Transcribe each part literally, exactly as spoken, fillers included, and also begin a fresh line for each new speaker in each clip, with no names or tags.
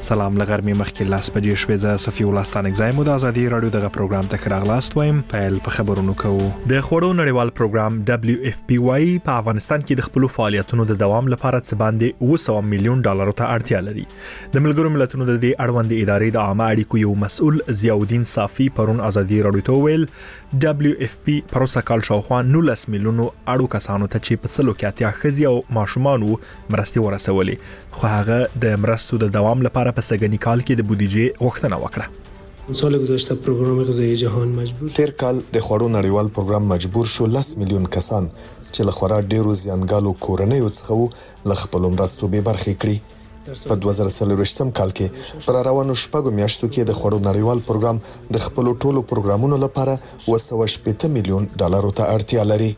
سلام لغرمې مخکې لاس بجې شوې زه صفي الله ستانک زایم د ازادي رادیو دغه پروګرام ته راغلاست وایم پیل په خبرونو کوو. د خوړو نړیوال پروګرام دبليو اف پی واي په افغانستان کې د خپل فعالیتونو د دوام لپاره څه باندې اوه سوه میلیون ډالر ته اړتیا لري. د ملګرو ملتونو د دې اړوند ادارې د عامه اړیکو یو مسؤل ضیاءالدین صافي پرون ازادي رادیو ته ویل دبليو اف پی پروسه کال شاوخوا نولس میلیونو اړو کسانو ته چې په سلو کې اتیا ښځې او ماشومان مرستې ورسولې، خو هغه د مرستو د دوام لپاره په سګنی کال کې د بودیجې غوښتنه وکړه.
سال گذشته پروګرام غذایی جهان مجبور
تیر کال د خوړو نړیوال پروګرام مجبور شو لس میلیون کسان چې له خورا ډیرو زیانګالو کورنیو څخه له خپل مرستو به برخې کړي. په دوه زره څلوېښتم کال کې پر روانو شپږو میاشتو کې د خوړو نړیوال پروګرام د خپل ټولو پروګرامونو لپاره اوه سوه شپږ میلیون ډالر ته اړتیا لري.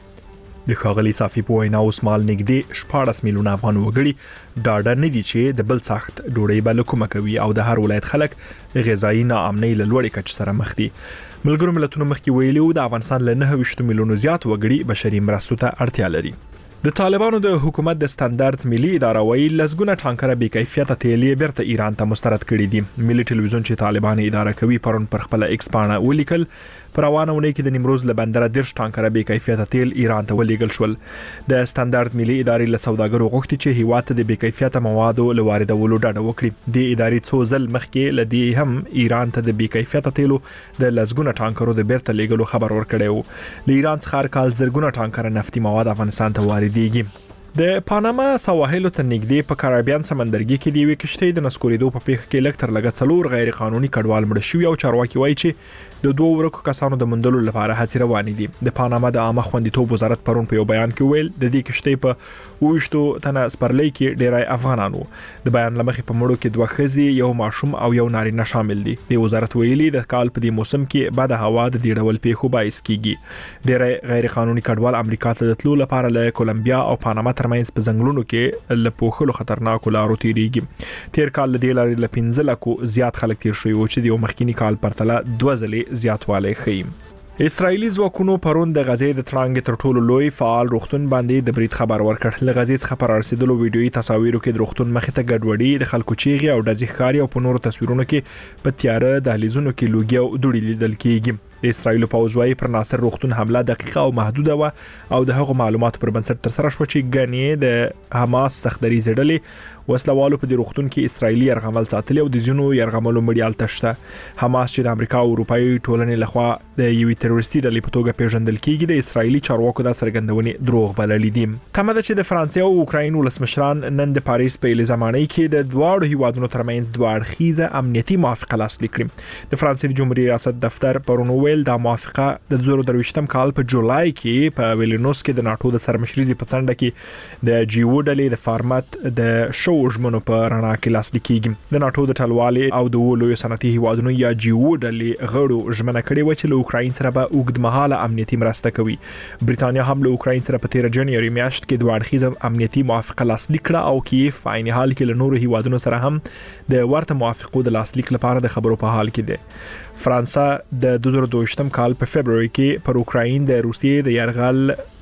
د ښاغلي صافي په وینا اوس مال نږدې شپاړس میلیونه افغان وګړي ډاډه نه دي چې د بل سخت ډوډۍ به له کومه کوي او د هر ولایت خلک غذایی ناامنۍ له لوړې کچې سره مخ دي. ملګرو ملتونو مخکې ویلي و د افغانستان له نهه ویشت میلیونو زیات وګړي بشري مرستو ته اړتیا لري. د طالبانو د حکومت د ستاندرد ملي اداره وایي لسګونه ټانکره بې کیفیته تیل یې بیرته ایران ته مسترد کړي دي. ملي ټلویزیون چې طالبان اداره کوي پرون پر خپل ایکس پاڼه ولیکل پر روانه ونې کې د نیمروز له بندره دیرش ټانکره بې کیفیته تیل ایران ته ولېږل شول. د ستاندرد ملي ادارې له سوداګرو غوښتي چې هیواد ته د بې کیفیته موادو له واردولو ډډه وکړي. د ادارې څو ځل مخکې له دې هم ایران ته د بې کیفیته تیلو د لسګونه ټانکرو د بیرته لېږلو خبر ورکړی و. له ایران څخه هر کال زرګونه ټانکره نفتي مواد افغانستان ته واردېږي. د پاناما سواحلو ته نږدې په کارابین سمندرګي کې د یوې کشتۍ د نسکورېدو په پیښه کې لږ تر لږه څلور غیر قانوني کډوال مړه شوي او چارواکي وایي چې د دوه ورکو کسانو د موندلو لپاره هڅې روانې دي. د پاناما د عامه خوندیتوب وزارت پرون په یو بیان کې ویل د دې کشتۍ په اوویشتو تنه سپرلۍ کې ډیری افغانانو. د بیان لمخې په مړو کې دوه ښځې یو ماشوم او یو نارینه شامل دي. د وزارت ویلي د کال په دې موسم کې بد هوا د دې ډول پیښو باعث کیږي. ډیری غیر قانوني کډوال امریکا ته د تلو لپاره له کولمبیا او پاناما ترمنځ په ځنګلونو کې له پوښلو خطرناکو لارو تیریږي. تیر کال د دې لارې له پنځه لکو زیات خلک تیر شوي و چې د یو مخکینی کال پرتله دوه ځلې زیاتوالی ښیي. اسرایلی ځواکونو پرون د غزې د ترانګ تر ټولو لوی فعال روغتون باندې د برید خبر ورکړ. له غزې څخه پر رسیدلو ویډیويي تصاویرو کې د روغتون مخې ته ګډوډي د خلکو چیغې او ډزې ښکاري او په نورو تصویرونو کې په تیاره دهلیزونو کې لوګي او دوړې لیدل کېږي. د اسرایل پوځ وايي پر ناصر روغتون حمله دقیقه او محدوده و او د هغو معلوماتو پر بنسټ تر سره شو چې ګنې د حماس سختري زړلې وسلوالو په دې روغتون کې اسرایلی يرغمل ساتلي او د ځینو يرغملو مړیال تشته. حماس چې د امریکا او اروپאי ټولنې لخوا د یوې تروریستي ډلې په توګه پیژندل کیږي د اسرایلی چارواکو د سرګندونې دروغ بللې دي. تمه ده چې د فرانسې او اوکراین ولسمشران نن د پاریس په الزامانۍ کې د دواړو هیوادونو ترمنځ دوه اړخیزه امنیتي موافقه لاسلیک کړي. د فرانسې د جمهوریت ریاست دفتر پرون ویل دا موافقه د دوه زره درویشتم کال په جولای کې په ویلنوس کې د ناتو د سرمشريزي په څنډه کې د جیو ډلې د فارمات د شو ژمنو په رڼا کې لاسلیک کیږي. د ناتو د ټلوالې او د ولوي صنعتي هیوادونو یا جیو ډلې غړو ژمنه کړې و چې له اوکراین سره به اوږدمهاله امنیتي مرسته کوي. بریتانیا هم له اوکراین سره په تیر جنوري میاشت کې دوه اړخیزه امنیتي موافقه لاسلیک کړه او کیف په عین حال کې له نورو هیوادونو سره هم د ورته موافقو د لاسلیک لپاره د خبرو په حال کې ده. فرانسه د دوه زره دوه کال په فبرवरी کې پر اوکراین د روسیې د يرغل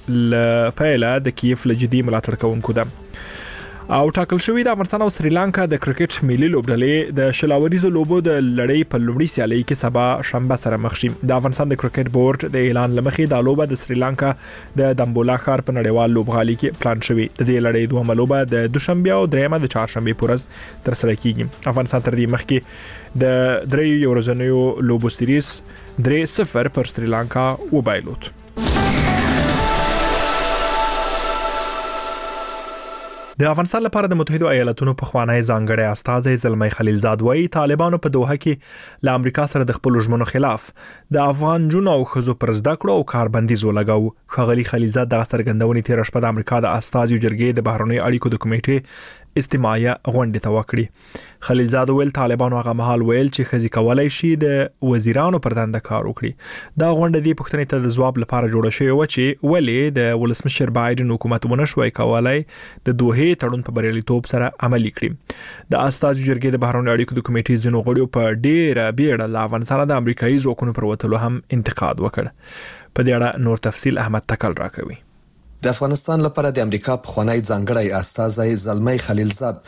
ل پیله د کیف لجدي ملاتړ کوونکو ده. او ټاکل شوی د افغانستان او سریلانکا د کرکټ ملي لوبډلې د شلاوریزو لوبو د لړۍ په لومړي سیالي کې سبا شنبه سره مخ شي. د افغانستان د کرکټ بورډ د اعلان لمخې د لوبه د سریلانکا د دمبولا ښار په نړیوال لوبغالي کې پلان شوی. د دې لړۍ دوه لوبه د دوشنبه او دریمه د چهارشنبه پورز تر سره کیږي. افغانستان تر دې مخکې د درې ورځنیو لوبو سیریز درې صفر پر سریلانکا وبایلوت. د افغانستان لپاره د متحده ایالاتونو په خوانی ځانګړی استازی زلمی خلیلزاد وایي طالبانو په دوحه کې له امریکا سره د خپل ژمنو خلاف د افغان جنو او خزو پر زده کړو او کاربندیز ولګاو. خغلی خلیلزاد د څرګندونې تیر شپه د امریکا د استازي جرګې د بهرنی اړیکو د کمیټې استماعیه غونډه ته وکړي. خلیلزاد ویل طالبانو هغه مهال ویل چې خزي کولای شي د وزیرانو پر دنده کار وکړي. دا غونډه د پښتنې ته د ځواب لپاره جوړه شوې و چې ولې د ولسمشر بایدن حکومت ونشوي کولای د دوه تړون په بریالیتوب سره عملي کړي. د استازي جرګې د بهرنی اړیکو د کمیټې ځینو غړو په ډیره بیړه له افغانستان د امریکایي ځواکونو پر وتلو هم انتقاد وکړ. په دې اړه نور تفصیل احمد تکل راکوي.
د افغانستان لپاره د امریکا په خوانی ځانګړی استازی زلمی خلیلزاد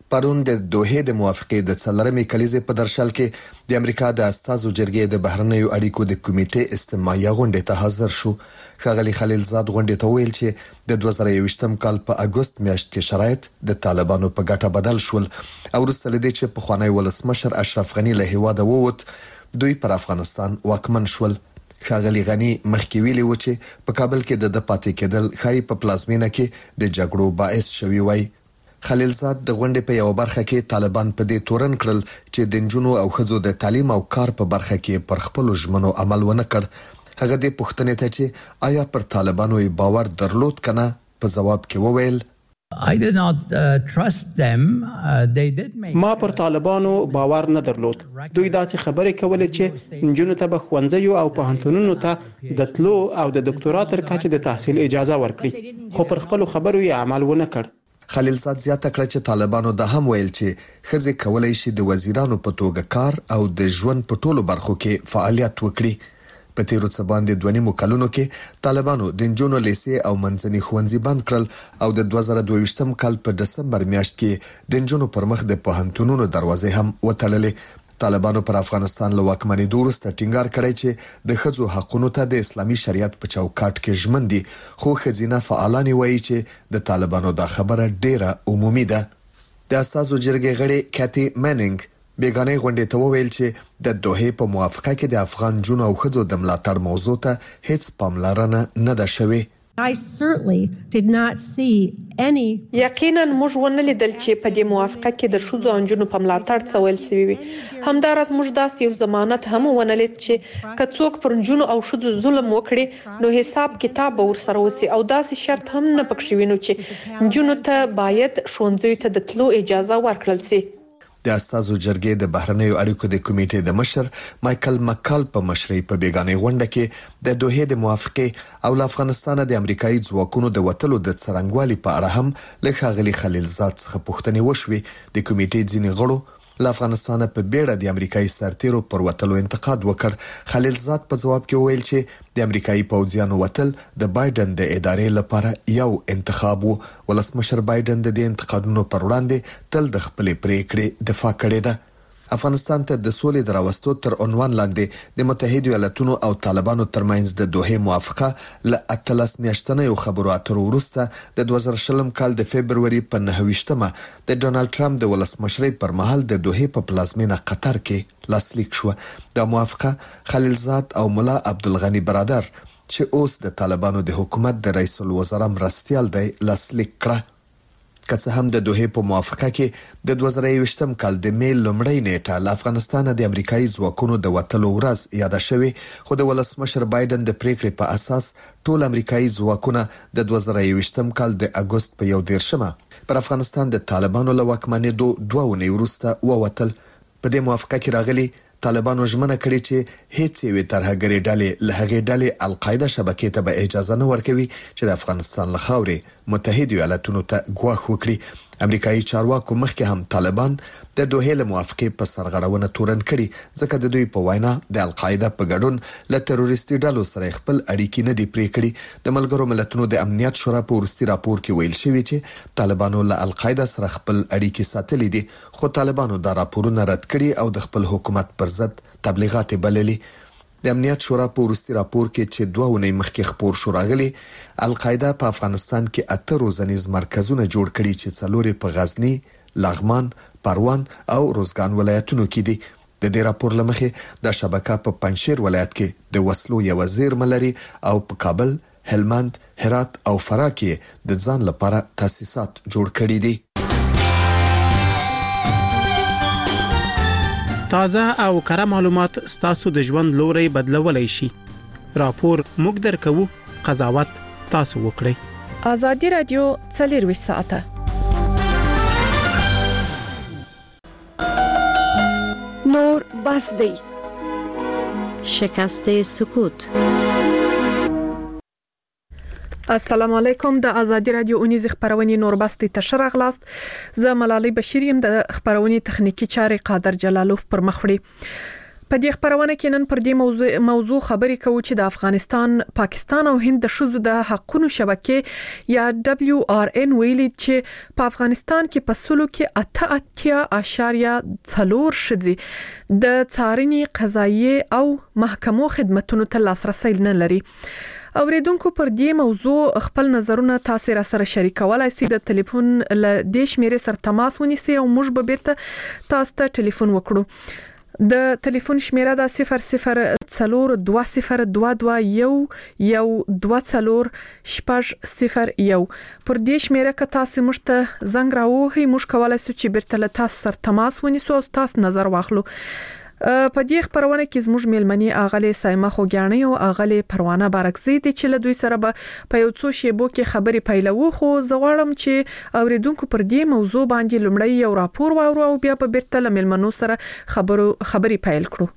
پرون د دوحه د موافقې د څلورمې کلیزې په درشل کې د امریکا د استازو جرګې د بهرنیو اړیکو د کمیټې استماعي غونډې ته حاضر شو. ښاغلي خلیلزاد غونډې ته ویل چې د دوه زره یوویشتم کال په اګوست میاشت کې شرایط د طالبانو په ګټه بدل شول او وروسته له دې چې پخوانی ولسمشر اشرف غنی له هیواده ووت، دوی پر افغانستان واکمن شول. ښاغلي غنی مخکې ویلي و چې په کابل کې د پاتې کېدل ښایي په پلازمینه کې د جګړو باعث شوی وای. خلیلزاد د غونډې په یو برخه کې طالبان په دې تورن کړل چې د نجونو او ښځو د تعلیم او کار په برخه کې پر خپل ژمنو عمل ونه کړ. هغه د پوښتنې ته چې آیا پر طالبانو باور درلود کنه په جواب کې وویل
I did not uh, trust them. Uh, they did make
ما پر طالبانو باور نه درلود. دوی داسې خبرې کولې چې نجونو ته به ښوونځیو او پوهنتونونو ته د تلو او د ډاکټرا تر کچې د تحصیل اجازه ورکړي، خو پر خپل خبرو یې عمل ونه کړ.
خلیلزاد زیاته کړه چې طالبانو د هم ویل چې ښځې کولای شي د وزیرانو په توګه کار او د ژوند په ټولو برخو کې فعالیت وکړي. په تیرو څه باندې دوه نیمو کلونو کې طالبانو د نجونو لیسې او منځني ښوونځي بند کړل او د دوه زره دوه ویشتم کال په دسمبر میاشت کې د نجونو پر مخ د پوهنتونونو دروازې هم وتړلې. طالبانو پر افغانستان له واکمنېدو وروسته ټینګار کړی چې د ښځو حقونو ته د اسلامي شریعت په چوکاټ کې ژمن دي، خو ښځینه فعالان وایي چې د طالبانو دا خبره ډیره عمومي ده. د استازو جرګې غړي کاتی میننګ بیگانه غونډې ته وویل چې د دوحه په موافقه کې د افغان جنو او ښځو د ملاتړ موضوع ته هیڅ پاملرنه نه ده شوې.
I certainly did not see any
یقینا موږ ونه لیدل چې په دې موافقه کې د ښځو او نجونو په ملاتړ څه ویل شوي وي. همداراز موږ داسې یو ضمانت هم ونه لید چې که څوک پر نجونو او ښځو ظلم وکړي نو حساب کتاب به ورسره وسي، او داسې شرط هم نه پکښې وینو چې نجونو ته باید ښوونځیو ته د تلو اجازه ورکړل شي.
د استازو جرګې د بهرنیو اړیکو د کمیټې د مشر مایکل مکال په مشرۍ په بیگانه غونډه کې د دوحه د موافقې او له افغانستان د امریکایي ځواکونو د وټلو د څرنګوالي په اړه هم له ښاغلي خلیلزاد څخه پوښتنې وشوې. د کمیټې ځینې غړو له افغانستان په بیړه د امریکایي سرتیرو پر وټلو انتقاد وکړ. خلیلزاد په جواب کې وویل چې د امریکایي پوځیانو وټل د بایدن د ادارې لپاره یو انتخاب وو. ولسمشر بایدن د دې انتقادونو پر وړاندې تل د خپلې پریکړې دفاع کړې ده. افغانستان ته د سولې د راوستو تر عنوان لاندې د متحده ایالاتونو او طالبانو ترمنځ د دوحه موافقه له اتلس میاشتنیو خبرو اترو وروسته د دوه زره شلم کال د فبروري په نهه ویشتمه د ډونالد ټرمپ د ولسمشرۍ پر مهال د دوحه په پلازمینه قطر کې لاسلیک شو. د موافقه خلیلزاد او مولا عبدالغنی برادر چې اوس د طالبانو د حکومت د رئیس الوزرا مرستیال دی لاسلیک کړه. که څه هم د دوحه په موافقه کې د دوه زره یوویشتم کال د می لومړۍ نیټه له افغانستان د امریکایي ځواکونو د وټلو ورځ یاد شوی، خو د ولسمشر بایدن د پریکړې په اساس ټول امریکایي ځواکونه د دوه زره یوویشتم کال د اګوست په یو دیرشمه پر افغانستان د طالبانو له واکمنېدو دوه اونۍ وروسته ووتل. په دې موافقه کې راغلي طالبانو ژمنه کړې چې هیڅ یوې ترهګرې ډلې له هغې ډلې القاعده شبکې ته به اجازه نه ورکوي چې د افغانستان له خاورې متحده ایالاتونو ته ګواښ وکړي. امریکایي چارواکو مخکې هم طالبان د دوحه له موافقې په سرغړونه تورن کړي، ځکه د دوی په وینا د القاعده په ګډون له تروریستي ډلو سره خپل اړیکې نه دي پرې کړي. د ملګرو ملتونو د امنیت شورا په وروستي راپور کې ویل شوی چې طالبانو له القاعده سره خپل اړیکې ساتلې دي، خو طالبانو دا راپورونه رد کړي او د خپل حکومت پر ضد تبلیغات بللي. د امنیت شورا په وروستي راپور کې چې دوه اونۍ مخکې خپور شو راغلي، القاعده په افغانستان کې اته روزنیز مرکزونه جوړ کړي چې څلور په غزنی، لغمان، پروان او روزګان ولایتونو کې دي. د دې راپور لمخې دا شبکه په پنځشیر ولایت کې د وسلو یو زیرمه لري او په کابل، هلمند، هرات او فراه کې د ځان لپاره تاسیسات جوړ کړي دي.
تازه او کره معلومات ستاسو د ژوند لوري بدلولای شي. راپور موږ درکو، قضاوت تاسو وکړئ.
ازادي رادیو څلور ساعته نور بس دی.
شکست سکوت.
السلام علیکم. د ازادي رادیو اونیز خبرونه نور بستی تشر اغلاست. زه ملالۍ بشیر یم. د خبرونه تخنیکی چارې قادر جلالوف پر مخ وړي. په دې خبرونه کې نن پر دې موضوع موضوع خبرې کوو چې د افغانستان، پاکستان او هند د ښځو د حقوقو شبکې یا دبليو آر ان ویلي چې په افغانستان کې په سلو کې اته اتیا اشاریه څلور ښځې د څارنې، قضایي او محکمو خدماتو ته لاسرسي نه لري. اوریدونکو پر دې موضوع خپل نظرونه تاسو را سره شریکولای شئ. د ټلیفون ل دې شمیرې سره تماس ونیسئ او موږ به بیرته تاسو ته ټلیفون وکړو. د ټلیفون شمیره د صفر صفر څلور دوه صفر دوه دوه یو یو دوه څلور شپږ صفر یو. پر دې شمیره که تاسو موږ ته زنګ راوهئ، موږ کولای شو چې بیرته له تاسو سره تماس ونیسو او تاسو نظر واخلو. په دې خبرونه کې زموږ میلمنې اغلې سایمه خوګیانې او اغلې پروانه بارکزی دي چې له دوی سره به په یو څو شیبو کې خبرې پیلوو. خو زه غواړم چې اوریدونکو پر دې موضوع باندې لومړی یو راپور واورو او بیا په بیرته له میلمنو سره خبرو خبرې پیل کړو.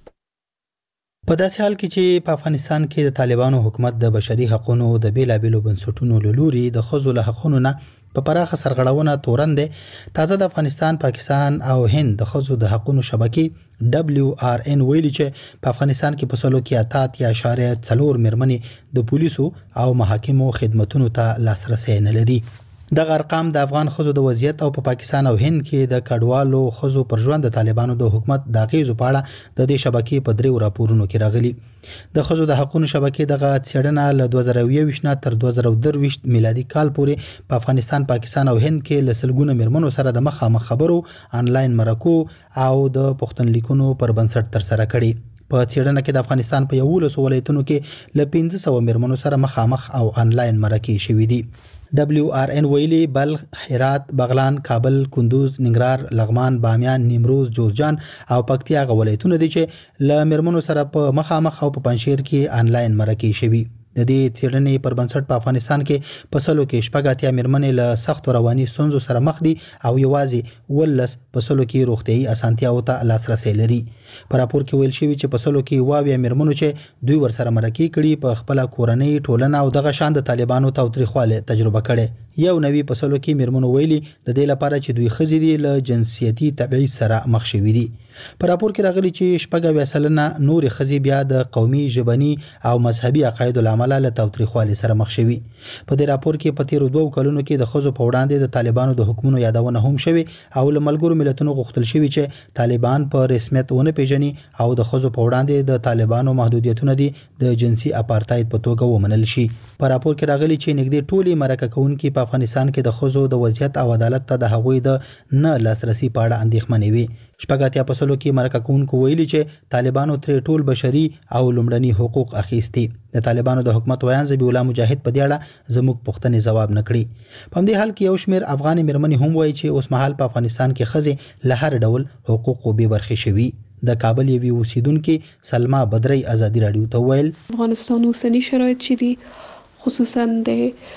په داسې حال کې چې په افغانستان کې د طالبانو حکومت د بشري حقوقو د بیلابېلو بنسټونو له لوري د ښځو له حقوقو نه په پراخه سرغړونه تورن دي. تازه د افغانستان، پاکستان او هند د ښځو د حقوقو شبکې دبليو آر ان ویلي چې په افغانستان کې په سلو کې اته یا اشاریه څلور مېرمنې د پولیسو او محاکمو خدماتو ته لاسرسي نه لري. دغه ارقام د افغان ښځو د وضعیت او په پاکستان او هند کې د کډوالو ښځو پر ژوند د طالبانو د حکومت د اغیزو په اړه د دې شبکې په دریو راپورونو کې راغلي. د ښځو د حقوقو شبکې دغه څېړنه له دوه زره یو نه تر دوه زره درویشت میلادي کال پورې په افغانستان، پاکستان او هند کې له سلګونه مېرمنو سره د مخامخ خبرو، آنلاین مرکو او د پښتونلیکونو پر بنسټ تر سره کړي. په څېړنه کې د افغانستان په یولسو ولایتونو کې له پنځه سوه مېرمنو سره مخامخ او آنلاین مرکې شوي دي. دبليو آر ان ویلي بلخ، هرات، بغلان، کابل، کندوز، ننګرهار، لغمان، بامیان، نیمروز، جوزجان او پکتیا غ ولایتونه دي چې له مېرمنو سره په مخامخ او په پنځشیر کې آنلاین مرکې شوي. د دې څېړنې پر بنسټ په افغانستان کې په سلو کې شپږ اتیا مېرمنې له سختو رواني ستونزو سره مخ دي او یوازې ولس په سلو کې روغتیايي اسانتیاوو ته لاسرسي لري. په راپور کې ویل شوی چې په سلو کې واویا مېرمنو چې دوی ورسره مرکې کړي په خپل کورنۍ، ټولنه او دغه شان د طالبانو تاوتریخواله تجربه کړي. یو نوی په سلو کې مېرمنو ویلي د دې لپاره چې دوی خزي دي له جنسیتي تبعیض سره مخ شوي دي. په راپور کې راغلي چې شپږ اویا سلنه نور خزي بیا د قومي، ژبني او مذهبي عقایدو له امله له تاوتریخوالي سره مخ شوي. په دې راپور کې په تیرو دوو کلونو کې د ښځو په وړاندې د طالبانو د حکومتونو یادونه هم شوي او له ملګرو ملتونو غوښتل شوي چې طالبان په رسمیت ونه پیژني او د ښځو په وړاندې د طالبانو محدودیتونه دي د جنسي اپارتاید په توګه ومنل شي. په راپور کې راغلي چې نږدې ټولي مرکه کوونکي په افغانستان کې د ښځو د وضعیت او عدالت ته د هغوی د نه لاسرسي په اړه اندېښمنې وي. شپږ اتیا په سلو کې مرکه کوونکو ویلي چې طالبانو ترې ټول بشري او لومړني حقوق اخیستي. د طالبانو د حکومت ویان ذبیح الله مجاهد په دې اړه زموږ پوښتنې ځواب نه کړي. په همدې حال کې یو شمېر افغاني مېرمنې هم وایي چې اوس مهال په افغانستان کې ښځې له هر ډول حقوقو بې برخې شوي. د کابل یوې اوسیدونکي سلما بدرۍ ازادي راډیو ته ویل
افغانستان اوسنی شرایط چې دي خصوصا د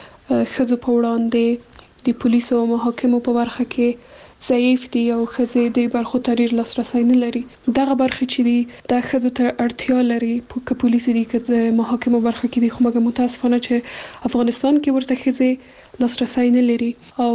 ښځو په وړاندې د پولیسو او محاکمو په برخه کې ضعیف دي او ښځې د برخو ته ډېر لاسرسی نه لري. دغه برخې چې دي دا ښځو ته اړتیا لري که پولیس دي که د محاکمو برخه کې دي، خو مګر متاسفانه چې افغانستان کې ورته ښځې لاسرسی نه لري او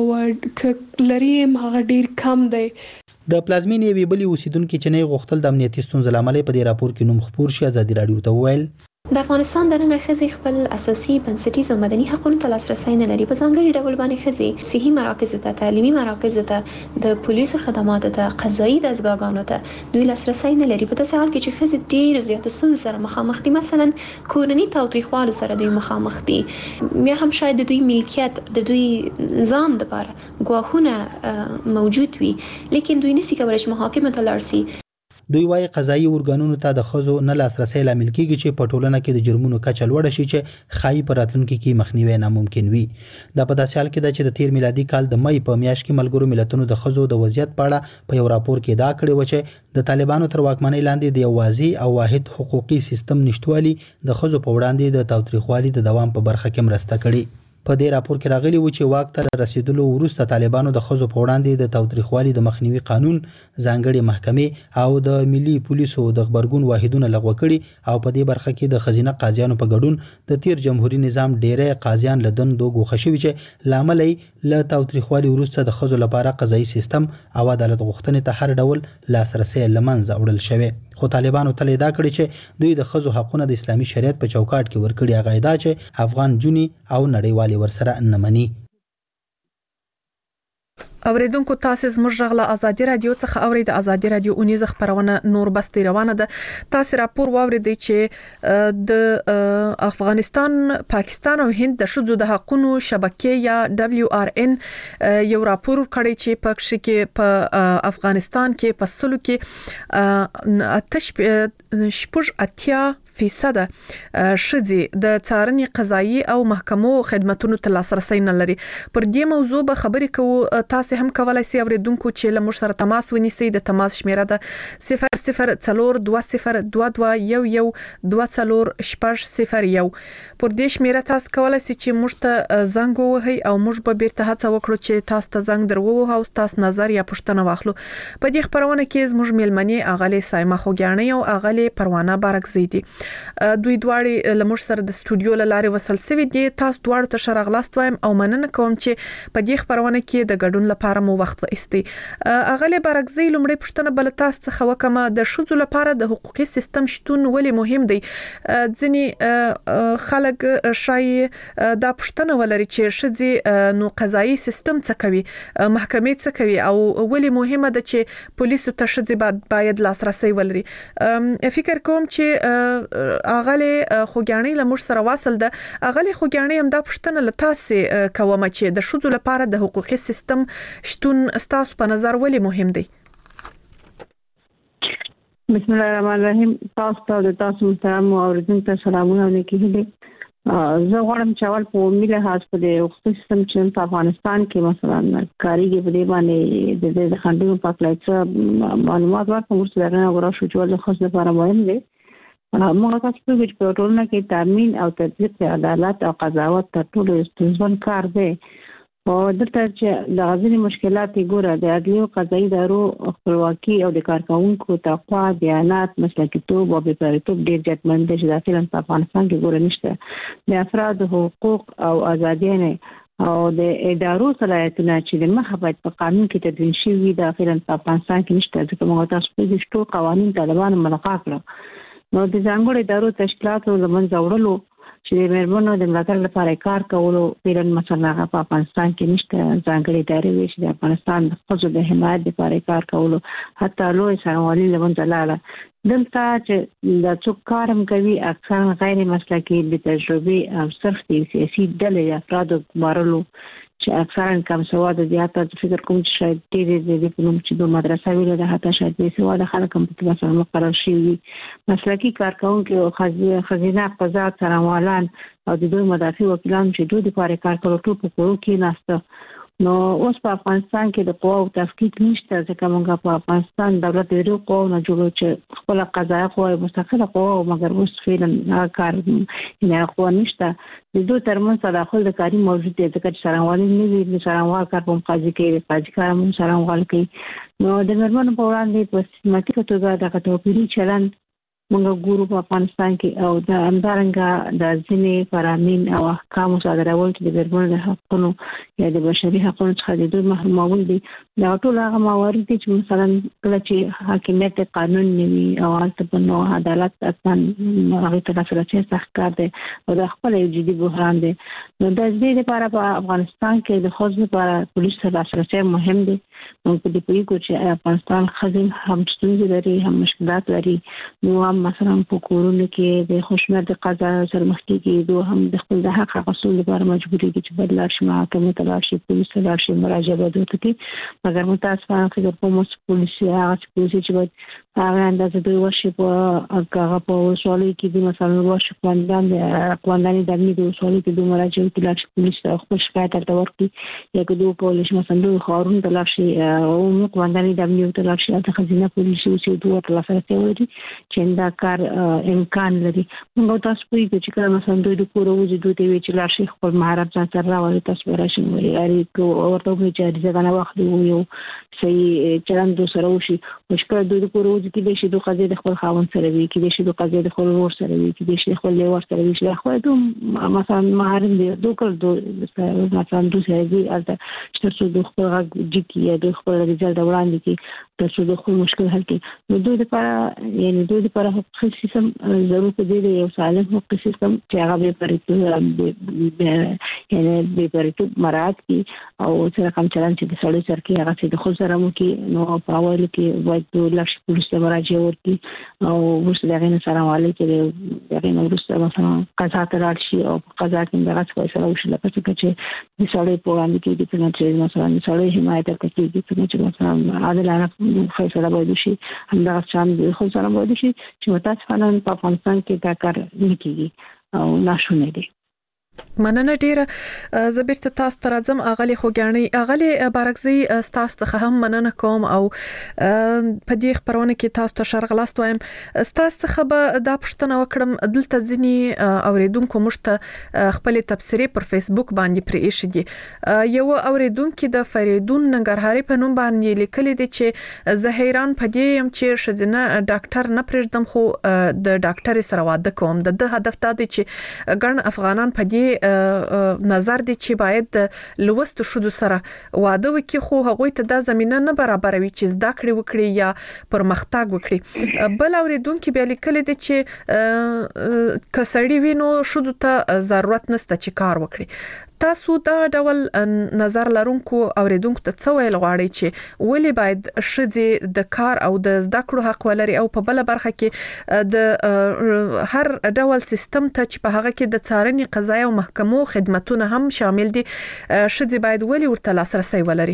که لري هم هغه ډېر کم دی.
د پلازمینې یوې بلې اوسیدونکي چې نه غوښتل د امنیتي ستونزو له امله په دې راپور کې نوم خپور شي ازادي راډیو ته وویل
د افغانستان دننه ښځې خپل اساسي بنسټیز او مدني حقوقو ته لاسرسی نه لري. په ځانګړي ډول باندې ښځې صحي مراکزو ته، تعلیمي مراکزو ته، د پولیسو خدماتو ته، قضایي دستګاهونو ته دوی لاسرسی نه لري. په داسې حال کې چې ښځې ډېر زیاتو ستونزو سره مخامخ دي، مثلا کورني تاوتریخوالو سره دوی مخامخ دي، یا هم شاید د دوی ملکیت د دوی ځان لپاره ګواښونه موجود وي، لیکن دوی نشي کولای چې محاکمو ته لاړ شي.
دوی وايي قضایي ارګانونو ته د ښځو نه لاسرسی لامل کیږي چې په ټولنه کې د جرمونو کچه لوړه شي چې ښایي په راتلونکي کې مخنیوی ناممکن وي. دا په داسې حال کې ده چې د تیر میلادي کال د مۍ په میاشت کې ملګرو ملتونو د ښځو د وضعیت په اړه په یو راپور کې ادعا کړې وه چې د طالبانو تر واکمنۍ لاندې د یو واضح او واحد حقوقي سیستم نشتوالي د ښځو په وړاندې د تاوتریخوالي د دوام په برخه کې مرسته کړې. په دې راپور کې راغلي و چې واک ته رسیدلو وروسته طالبانو د ښځو په وړاندې د تاوتریخوالي د مخنیوي قانون، ځانګړي محکمې او د ملي پولیسو د غبرګون واحدونه لغوه کړي او په دې برخه کې د ښځینه قاضیانو په ګډون د تیر جمهوریت نظام ډیری قاضیان له دندو ګوښه شوي چې له امله یې له تاوتریخوالي وروسته د ښځو لپاره قضایي سیستم او عدالت غوښتنې ته هر ډول لاسرسی له منځه وړل شوی. خو طالبانو تل دا کړی چې دوی د خزو حقونه د اسلامي شریعت په چوکاټ کې ورکړي غایدا چې افغان جونی او نړیوالي ورسره نه مني.
اوریدونکو تاسو زموږ غلا ازادي رادیو څخه اورید ازادي رادیو اونیز خبرونه نور بس روانه ده. تاسو راپور واوریدئ چې د افغانستان، پاکستان او هند د شذو د حقوقو شبکې یا دبليو آر ان یو راپور کړی چې پکښ کې په افغانستان کې په سلو کې آتش شپږ اتیا فیصد شذي د څارنې قضایي او محکمو خدماتو ته لاسرسي نه لري. پر دې موضوع به خبرې کوو. تاسو هم کولای شئ اوریدونکو چې له موږ سره تماس ونیسئ. د تماس شمیره ده صفر صفر څلور دوه صفر دوه دوه یو یو دوه څلور شپږ صفر یو. پر دې شمیره تاسو کولای شئ چې موږ ته زنګ ووهئ او موږ به بیرته هڅه وکړو چې تاسو ته زنګ دروو او تاسو نظر یا پوښتنه واخلو. په دې خبرونه کې زموږ میلمنې اغلی سایمه خوګیانې او اغلی پروانه بارکزی دي. دوی دواړي لمر سره د استودیو لاره وصل سوي دي. تاسو دواړو ته شرغلاست وایم او مننه کوم چې په دې خبرونه کې د ګډون لپاره مو وخت وایستي. اغلی بارکزی لمړی پښتنه بل تاسو څخه وکم د شذو لپاره د حقوقي سیستم شتون ولې مهم دی. ځنی خلک شای دا پښتنه ولري چې شذي نو قضایي سیستم څه کوي، محکمې څه کوي او ولې مهمه ده چې پولیسو ته شذي باید لاسرسي ولري. فکر کوم چې اغلی خوګیانې لمر سره واصل ده. اغلی خوګیانې هم دا پښتنه لتاسې کوم چې د شذو لپاره د حقوقي سیستم شتون ستاسو په نظر ولې مهم دی؟
بسم الله الرحمن الرحیم. تاسو ته د تاسو محترم اوریدونکو ته سلامونه ولیکي دي. زه غواړم چې اول په ملي حساب د حقوقي سیستم چې په افغانستان کې مثلا کاریږي په دې باندې د دې خندونو په اړه معلومات ورکړم چې دا نه غواړم چې د خاص لپاره مهم دی. موږ تاسو په ویډیو په ټولنه کې تامین او تطبیق عدالت او قضاوت تر ټولو ستونزمن کار دی. او دلته چې د غزنی مشکلات ګوره د عدلي او قضایي ادارو خپلواکي او د کارکونکو تقوا، دیانت، مسلکیتوب او بېپرېتوب ډېر ځواکمن دي چې داخل په افغانستان کې ګوره نشته. د افراد حقوق او ازادۍ او د ادارو صلاحیتونه چې د مخه باید په قانون کې تدوین شوي داخل په افغانستان کې نشته. ځکه موږ تاسو په دې ټول قوانين طالبانو ملغا کړل. نو د ځانګړو ادارو تشکیلاتو لمنځه وړلو چې د مېرمنو د ملاتړ لپاره کار کولو پیرن مثلا په افغانستان کې نشته. ځانګړي ادارې وي چې د افغانستان د خځو د حمایت لپاره کار کولو حتی لوی څارنوالي لمنځه لاړه. دلته چې د څوک کارم کوي اکثر غیر مسلکي د تجربه او صرف د سیاسي ډلې افرادو ګمارلو چې اکثرا کم سواد زیاته فکر کوم چې شاید ډېر د دپلوم چې د مدرسې ویل ده حتی شاید به سواد خلک هم په مثلا مقرر شي. مسلکي کارکونکو او خزینه قضات څارنوالان او د دوی مدافع وکیلان چې دوی لپاره کار کولو ټول په کورو کې ناشته. نو اوس په افغانستان کې د قوا او تفکیک نشته. ځکه موږ په افغانستان دولت د قوا نه جوړو چې خپل قضایي قوا مستقله قوا او مګر اوس فعلا کار نه قوا نشته. د دوی ترمنځ تداخل د کاری موجود دی. ځکه چې څارنوالي نه وي، د څارنوال کار په قاضي کې قاضي کار هم څارنوال کوي. نو د مېرمنو په وړاندې په سیستماتیکه توګه د توپیري چلند موږ ګورو په افغانستان کې او د همدارنګه د ځینې فرامین او احکام صادرول چې د مېرمنو د حقوقو یا د بشري حقوقو څخه د دوی محرومول دي. دا ټول هغه موارد دي چې مثلا کله چې حاکمیت قانون نیوي او هلته نو عدالت اصلا هغه ته لاسرسي سخت کار دی او د خپل یو جدي بحران دی. نو د دې لپاره په افغانستان کې د خځو لپاره پولیس لاسرسي مهم دی. موږ په دې پوهیږو چې افغانستان خځې هم ستونزې لري، هم مشکلات لري. نو هم مثلا په کورونو کې د خوشمر د قضا سره مخ کېږي، دوی هم د خپل د حق غوښتلو لپاره مجبوري دي چې بدل شي، محکمې ته لاړ شي، پولیس ته لاړ شي، مراجعه باید وکړي. مګر متاسفانه فکر کوم چې پولیس هغه پولیس چې باید هغه اندازه دوی وشي په هغه په وسولې کې د مثلا وشي قواندان د قواندان د امنیت وسولې کې د مراجعه وکړي، لاړ شي پولیس ته خپل شکایت ورته ورکړي. یا که دوی پولیس مثلا دوی خارون ته لاړ شي او قواندان د امنیت ته لاړ شي، د خزینه پولیس او دوی ته لاسرسي ولري چې دا کار امکان لري. موږ تاسو په دې چې کله مثلا دوی د کور وځي دوی ته وی چې لاړ شي خپل مهارت ځان سره راوړي، تاسو راشي وي اړي کو ورته وی چې ځکه نه وخت دی یو صحیح چلند سره وشي. مشکل دوی د کور وځي کې د شي د قضیه د خپل خاوند سره وي، کې د شي د قضیه د خپل ور سره وي، کې د شي خپل ور سره وي چې خو دوی مثلا مهارت دی دوی کول دوی مثلا دوی سره دي البته چې څو د خپل غږ جکی یا د خپل رضایت وړاندې کې تاسو د خپل مشکل حل کړي. نو دوی لپاره یعنی دوی لپاره حقوقي سیستم ضرورت دی دی یو سالم حقوقي سیستم چې هغه به پرې یعنی به پرې مراعات کی او سره کوم چلن چې د سړی سره کې هغه چې د خپل سره مو کې نو په اول کې وایي د لاش پولیس ته مراجعه وکړي او ورسره هغه سره والي چې هغه نو ورسره مثلا قضا ته راشي او قضا کې دغه څه سره وشي لکه چې د سړی په وړاندې کې د څنګه مثلا د سړی حمایت کوي د څنګه مثلا عادلانه فیصله باید وشي همدا شان د خپل سره باید وشي چې متاسفانه په افغانستان کې دا کار نه کیږي او ناشونه دي.
مننه ډیره زبرت تاسو تر ازم اغلی خوګانی اغلی بارکزی تاسو ته هم مننه کوم او په دې خبرونه کې تاسو ته شرغلاست وایم. تاسو څخه به دا پښتنه وکړم دلته ځینی اوریدونکو مشته خپل تبصره پر فیسبوک باندې پرې ایښې دي. یو اوریدونکو د فریدون ننګرهاري په نوم باندې لیکلي دي چې زه حیران پدې يم چې شزنه ډاکټر نه پرېږدم خو د ډاکټر سره واده کوم. د هدف دا دی چې ګڼ افغانان پدې نظر دي چې باید لوست شودو سره واده وکړي خو هغه ته د زمينه نه برابروي چې زده کړې وکړي یا پرمختګ وکړي. بل اوریدونکو بیا لیکل دي چې کسړی وینو شودو ته ضرورت نشته چې کار وکړي. تاسو دا ډول نظر لرونکو اوریدونکو ته څه ویل غواړئ چې ولې باید شذې د کار او د زده کړو حق ولري او په بل برخه کې د هر ډول سیستم ته چې په هغه کې د څارنې قضایي او محکمو خدماتونه هم شامل دي شذې باید ولې ورته لاسرسي ولري؟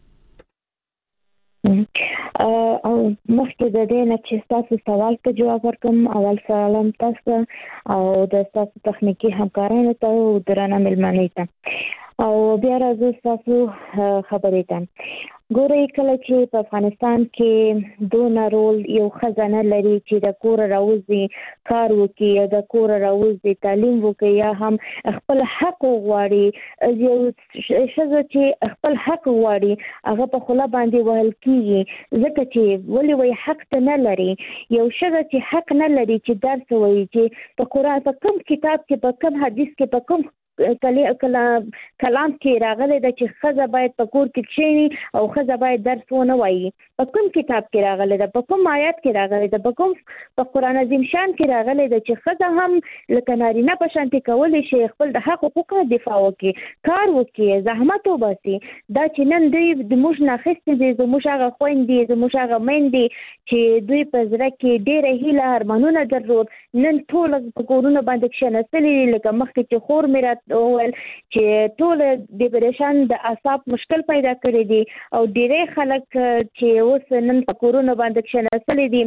او مخکې د دې نه چې تاسو سوال ته جواب ورکوم اول سلام تاسو او د تاسو تخنیکی همکارانو ته او درنه ملمنې ته او بیا راځو تاسو خبرې ته. ګورئ کله چې په افغانستان کې دونه رول یو خزانه لري چې د کور راوځي کار وکړي یا د کور راوځي تعلیم وکړي یا هم خپل حق غواړي یو شزه چې خپل حق غواړي هغه په خلا باندې وهل کیږي ځکه چې ولې وای حق ته نه لري. یو شزه چې حق نه لري چې درس وایي چې په قرآن په کوم کتاب کې په کوم حدیث کې په کوم کلام کې راغلی د چې خزه باید په کور کې کښینی او خزه باید درس ونه وایي. په کوم کتاب کې راغلی ده په کوم آیات کې راغلی ده په کوم په قرآن عظیم شان کې راغلی ده چې خزه هم لکه نارینه په شان کولی شي خپل د حق حقوقو دفاع وکړي کار وکړي زحمت وباسي. دا چې نن دوی د موږ نه اخیستي دي زموږ هغه خویندې زموږ هغه میندې چې دوی په زړه کې ډېره هیله ارمانونه درلود نن ټول په کورونه باندې کښېنستلي لکه مخکې چې خور مې راته وویل چې ټول ډیپریشن د اعصاب مشکل پیدا کړی دي او ډېری خلک چې اوس نن په کورونه باندې کښېنستلي دي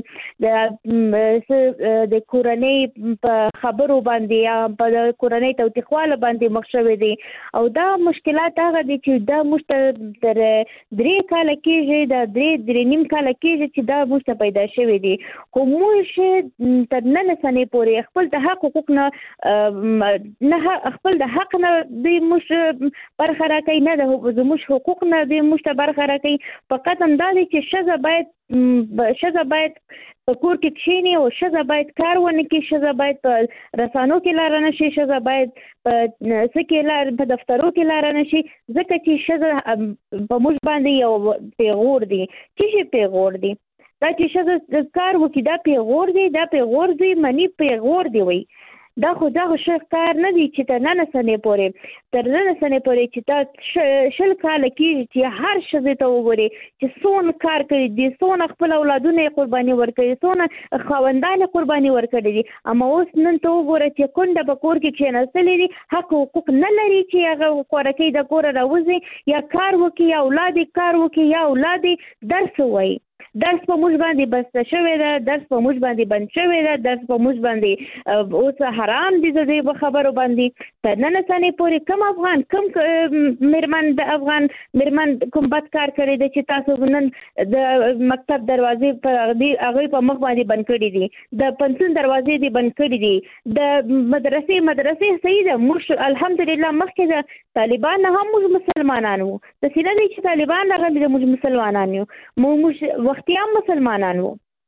د د کورنۍ په خبرو باندې یا په کورنۍ توتیخواله باندې مخ شوي دي او دا مشکلات هغه دي چې دا موږ تر درې کاله کېږي دا درې درې نیم کاله کېږي چې دا موږ پیدا شوي دي خو موږ تر نن سنې پورې خپل د حق حقوق نه نه خپل د حق نه د مش برخه راکې نه د زموږ حقوق نه د مش برخه راکې فقط هم دا دي چې شزه باید شزه باید په کور کې کښینی او شزه باید کار ونه کړي شزه باید په رسانو کې لار نه شي شزه باید په سکه لار په دفترو کې لار نه شي ځکه چې شزه په موږ باندې یو پیغور دي چې پیغور دي دا چې شزه کار وکړي دا پیغور دی دا پیغور دی منی پیغور دی وای دا خو دا خو شخ کار نه دی چې تر نن سنې پورې تر نن سنې پورې چې تا شل کال کېږي چې هر شزه ته وګوري چې څون کار کوي دي څون خپل اولادونه قرباني ورکړي څون خوندان قرباني ورکړي دي اما اوس نن ته وګوره چې کونډه په کور کې کښېنستلې دي حق حقوق نه لري چې هغه کورکې د کور راوځي یا کار وکړي یا اولاد کار وکړي یا اولاد درس وایي درس په موږ باندې بسته شوی ده درس په موږ باندې بند شوی ده درس په موږ باندې اوس حرام دي د دې خبرو باندې تر نن سنې پورې کوم افغان کوم میرمن د افغان میرمن کوم بد کار کړی دی چې تاسو نن د مکتب دروازې په هغه په مخ باندې بند کړی دي د پنځون دروازې دي بند کړی دي د مدرسې مدرسې صحیح ده موږ الحمدلله مخکې د طالبان هم موږ مسلمانانو د سینه دي چې طالبان راغلي موږ مسلمانان یو موږ وختي هم مسلمانان وو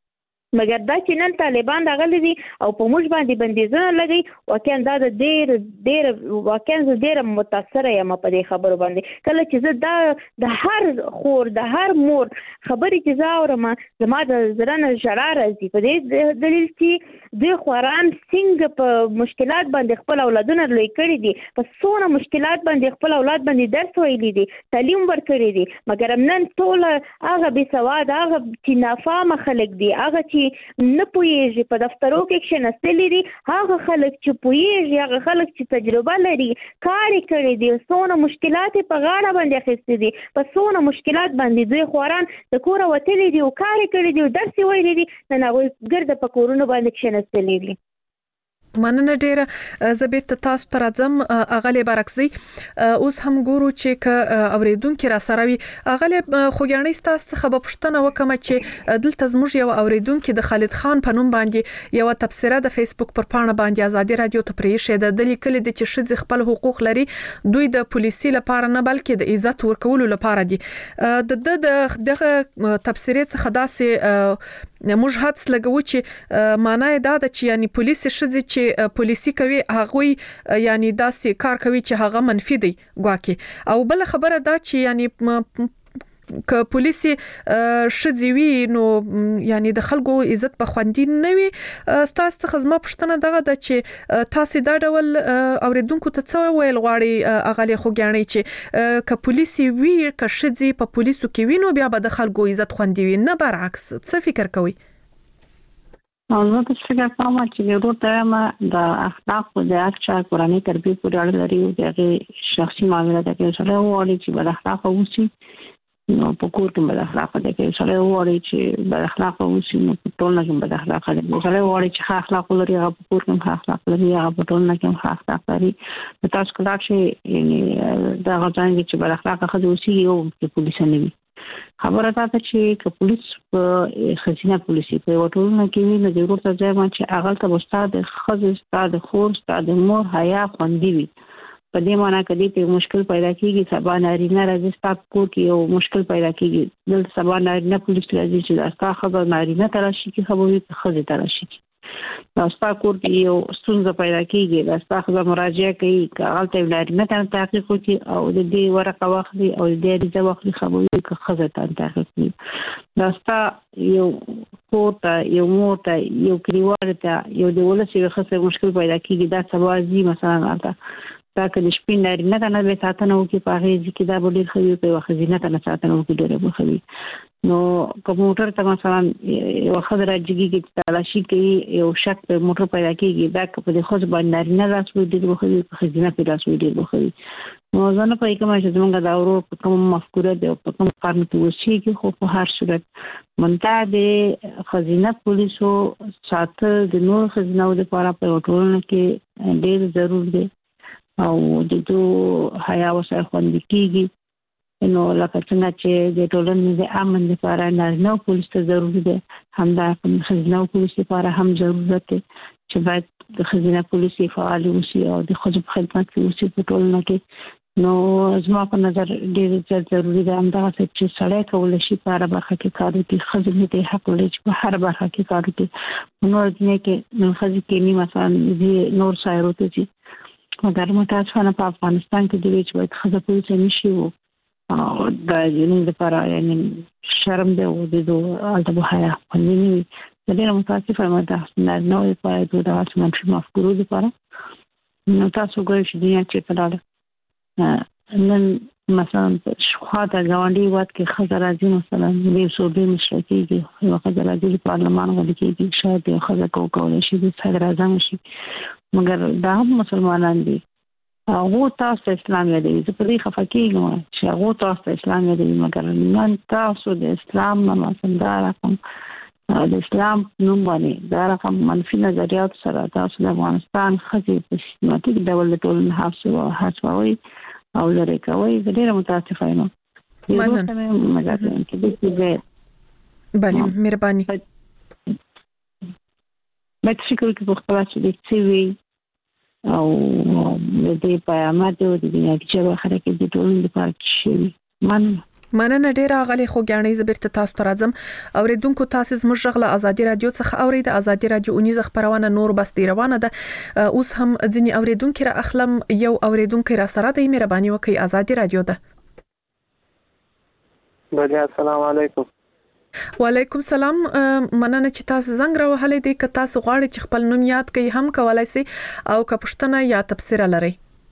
مګر دا چې نن طالبان راغلي دي او په موږ باندې بندیزونه لګي واقعا دا د ډېر ډېر واقعا زه ډېره متاثره یم په دې خبرو باندې کله چې زه دا د هر خور د هر مور خبرې چې زه اورم زما د زړه نه ژړا راځي په دې دلیل چې دوی خواران څنګه په مشکلات باندې خپل اولادونه لوی کړي دي په څونه مشکلات باندې خپل اولاد باندې درس ویلي دي تعلیم ورکړي دي مګر نن ټول هغه بې سواده هغه چې نافهمه خلک دي هغه چې نه پوهیږي په دفترو کې کښېنستلي دي هغه خلک چې پوهیږي هغه خلک چې تجربه لري کار یې کړی دي څونه مشکلات یې په غاړه باندې اخیستي دي په څونه مشکلات باندې دوی خواران د کوره وتلي دي او کار یې کړی دي او درس یې ویلی دي نن هغوی ګرده په کورونو باندې کښېنستلي دي.
مننه ډیره زه بیرته تاسو ته راځم اغلی برکزی اوس هم ګورو چې ک اوریدونکو را سره وي اغلی خوګیانې تاسو څخه به پوښتنه وکم چې دلته زموږ یو اوریدونکو د خالد خان په نوم باندې یو تبصره د فیسبوک پر پاڼه باندې ازادي رادیو ته پریښه د دلی کلی د چې شذ خپل حقوق لري دوی د پولیسي لپاره نه بلکې د عزت ورکولو لپاره دي د دغه تبصره څخه داسې موږ حدس لګو چې معنی دا ده چې یعنی پولیس شذ چې پولیسي کوي هغه یعنی داسې کار کوي چې هغه منفي دی ګواکي او بل خبره دا چې یعنی ک پولیسي شذوي نو یعنی د خلکو عزت په خوندي نه وي تاسو څخه زما پوښتنه دغه د چې تاسو دا ډول اوریدونکو ته څه ویل غواړي اغلی خوګیانې چې ک پولیسي وی ک شذي په پولیسو کې وینو بیا به د خلکو عزت خوندي وي نه برعکس څه فکر کوي؟
زه د فکر کوم چې د ورته د اخلاق او د اچا قرآني تربیه پورې اړه لري او د شخصي معاملات کې سره وړي چې بد اخلاق اوسي نو په کور کې بد اخلاق کې سره وړي چې بد اخلاق اوسي نو په ټول کې بد اخلاق کې سره وړي چې ښه اخلاق لري هغه په کور کې ښه اخلاق لري هغه په ټول کې ښه اخلاق لري د تاسو کله چې یعنی دا غواړي چې بد اخلاق خځه اوسي او په پولیس نه وي خبره ده چې ک پولیس په خزینه پولیسي په وټولونه کې وی نه ضرورت ځای ما چې هغه ته استاد خزه استاد خور استاد مور حیا خوندي وي په دې معنی کې چې مشکل پیدا کیږي سبا نارینه راځي ستاسو کور کې یو مشکل پیدا کیږي دل سبا نارینه پولیس راځي چې تاسو خبر نارینه تراشي کې خبرې په خزه تراشي تاسو کور کې یو ستونزه پیدا کیږي تاسو خبر مراجعه کوي هغه ته نارینه ته تحقیق کوي او د دې ورقه واخلي او د دې د واخلي خبرې کې خزه ته تحقیق کوي تاسو یو کوټه یو موټه یو کلیوال ته یو د ولسی خاصه مشکل پیدا کیږي دا سبا زی مثلا راته دا کله شپې نارینه ته نه به ساتنه وکي په هغه ځکه دا به ډیر خوي په خزینه ته نه ساتنه وکي ډیر به خوي نو کمپیوټر ته مثلا یو خبره جګي کې تلاشي کې یو شک په موټر پیدا کیږي دا په دې خو باندې نارینه راسو ډیر به خوي په خزینه کې راسو ډیر به خوي نو ځنه په کومه چې زمونږ دا ورو په کوم مفکوره دی په کوم قانون کې وشي کې خو په هر صورت منته د خزینه پولیسو ساتل د نور خزینه لپاره په ټولنه کې ډیر ضروري دی او د دوه حیا وسه خوندې کیږي نو لکه څنګه چې د ټولنې د امن لپاره نارینه پولیس ته ضروري ده همدا په خزینه پولیس لپاره هم ضرورت ده چې باید د خزینه پولیس فعال وي او د خدای په خدمت کې وي په ټولنه کې نو زما په نظر ډېر ضروري ده همدا چې سړی کولای شي په هر برخه کې کار وکړي خزینه ته حق لري چې په هر برخه کې کار وکړي نو ځینې کې نو خزینه کې نه مثلا نور سایرو ته مګر متاسفانه په افغانستان کې د ویچ وایي خزه پولیس نشي وو او د جنین لپاره یعنی شرم دی او د دوه الته حیا پنځنی د دې متاسفه مده نه نو په د تاسو منفي مفکورو لپاره نو تاسو ګورئ چې دنیا چې په لاله نن مثلا خو دا غونډي وخت کې خزه راځي مثلا د صوبې مشرکیږي یو خزه راځي په پارلمان باندې کې شاید یو خزه کو کولای شي د صدر اعظم شي مګر دا هم مسلمانان دي هغه تاسو اسلام یادوي زه په دې خفه کېږم چې هغه تاسو اسلام یادوي مګر نن تاسو د اسلام نه مثلا رقم د اسلام نوم باندې دا رقم منفي نظریات سره تاسو د افغانستان خزي په سیستماتیک ډول ټول حفظ او حسابوي او لري کوي ډیره متاسفه یم مننه
بله مهرباني
باید فکر کې په خپل چې د سیوی او د دې پیغامات او د دنیا کې چې خلک د ټولنې لپاره شي من
مننه ډیره غلي خو ګڼې زبرته تاسو ته راځم اوریدونکو تاسو زموږ غله ازادي رادیو څخه اورید ازادي رادیو اونیز خبرونه نور بس دی روانه ده اوس هم ځنی اوریدونکو را اخلم یو اوریدونکو را سره د مهرباني وکي ازادي رادیو ده
بله السلام علیکم
وعلیکم سلام مننه چې تاسو زنګ راوهلې دي که تاسو غواړئ چې خپل نوم یاد کړئ هم کولای شئ او که پوښتنه یا تبصره لرئ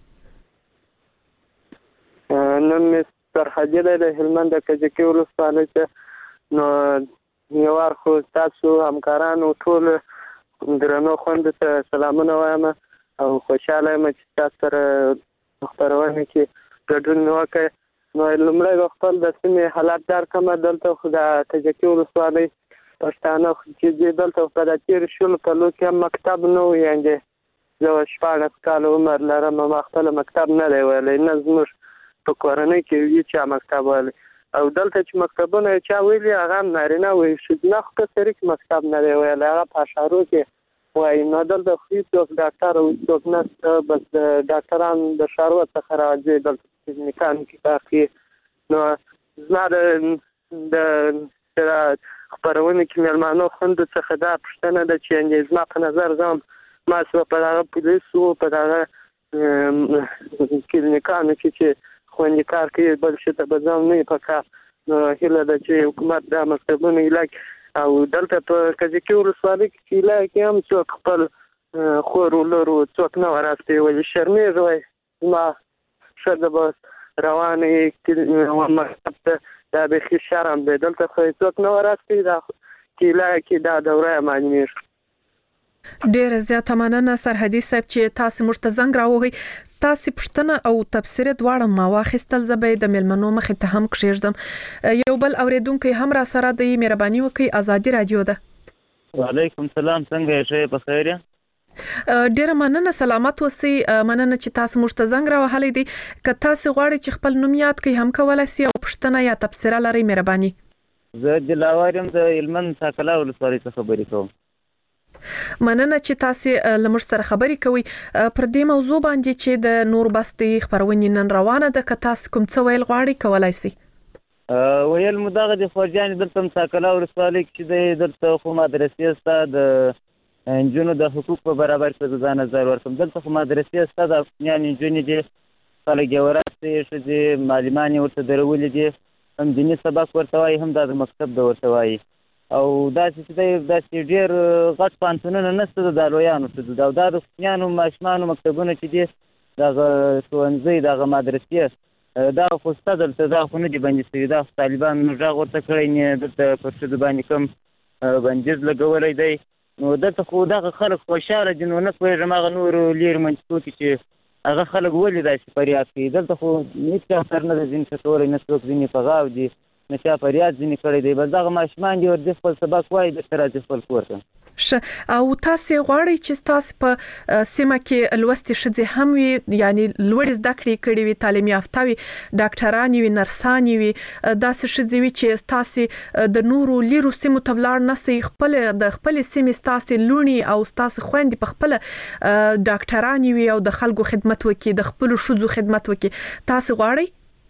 نن سرحدي د هلمند د کجکي ولسوالۍ ته نو یو وار خو تاسو همکارانو ټول درنو خوند ته سلامونه وایم او خوشاله یم چې تاسو سره خبرونه کې ګډون وکړئ نو لومړی خپل د سیمې حالات دار کومه دلته خو د کجکي ولسوالۍ پښتانه چې دلته په د تیر شل کلو کې مکتب نو یعنی زه شپږ کال عمر لرم ما خپل مکتب نه دی ویلی نه زموږ په کورنۍ کې یو چې مکتب ویلی او دلته چې مکتبونه چا ویلي هغه نارینه وایي ښځینه خو که سړي کې مکتب نه دی ویلی هغه په اشارو کې وایي نو دلته خو هېڅوک ډاکټر او هېڅوک نشته بس د ډاکټران د ښاروال څخه راځي دلته کلینیکانو کې کار کوي نو زما د خپرونې کې مېلمانو خوندو څخه دا پوښتنه ده چې زما په نظر زه ما سوه په دغه پولیسو په دغه کلینیکانو کې چې خوندي کار کوي بل شي ته به ځم نه په کار نو هیله ده چې حکومت دا مکتبونه علاج او دلته په کجکي ولسوالۍ کې علاج کې هم څوک خپل خور ولرو څوک نه وراستی وایي شرمېږي وایي زما ښځه به روانې مکتب ته دا بیخي شرم دی دلته خو څوک نه وراستی دا کې علاج کې دا دوره یې معلومېږي
ډیره زیاته مننه سرحدي صاحب چې تاسو موږ ته زنګ راوغی تاسو پښتنه او تبصره دواړه ما واخیستل زبې د ملمنو مخې ته هم کښېږدم یو بل اوریدونکو هم را سره د مهرباني وکي ازادي رادیو ده
وعلیکم سلام څنګه یې په خیر یې
ډیره مننه سلامت اوسئ مننه چې تاسو موږ ته زنګ راوهلې دي که تاسو غواړئ چې خپل نوم یاد کړئ هم کولای شئ او پښتنه یا تبصره لرئ مهرباني
زه دلاور یم د هلمند ساکلا ولسوالۍ څخه خبرې کوم
مننه چې تاسو لمر سره خبرې کوي پر دې موضوع باندې چې د نور بستي خبرونه نن روانه ده که تاسو کوم څه ویل غواړئ کولای شئ
ویل مداغه د فورجان دلته ساکلا ولسوالۍ کې دلته خو مدرسې ستا د انجونو د حقوق په برابر کې ځان نظر ورکوم دلته خو مدرسې ستا د یعنی انجونې دي خلک یې ورسته شي چې معلمان ورته درولې دي هم دیني سبق ورته وایي هم د مکتب د ورته وایي او دا چې دا چې ډېر غټ پانتونونه نشته د لویانو څه دا د کوچنیانو ماشومانو مکتبونه چې دي دغه ښوونځي دغه مدرسې دا خو ستا دلته دا خو نه دي بندي شوي دا خو طالبانو غږ ورته کړی نه دلته پر ښځو باندې کوم بندیز لګولی دی نو دلته خو دغه خلک خوشحاله دي نو نه پوهېږم هغه نورو لرې منطقو کې چې هغه خلک ولې داسې فریاد کوي دلته خو هېڅ چا سر نه ده ځینې څه کولی نه څوک ځینې په غاو دي نه چا فریاد ځینې کړی دی بس دغه ماشومان دي ورځي خپل سبق وایي بېرته راځي خپل کور ته
ښه او تاسو غواړئ چې تاسو په سیمه کې لوستې ښځې هم وي یعنی لوړې زده کړې کړې وي تعلیم یافته وي ډاکټرانې وي نرسانې وي داسې ښځې وي چې تاسو د نورو لیرو سیمو ته ولاړ نسئ خپل د خپل سیمې تاسو لونی او تاسو خويندې په خپل ډاکټرانې وي او د خلکو خدمت وکړي د خپل ښځو خدمت وکړي تاسو غواړئ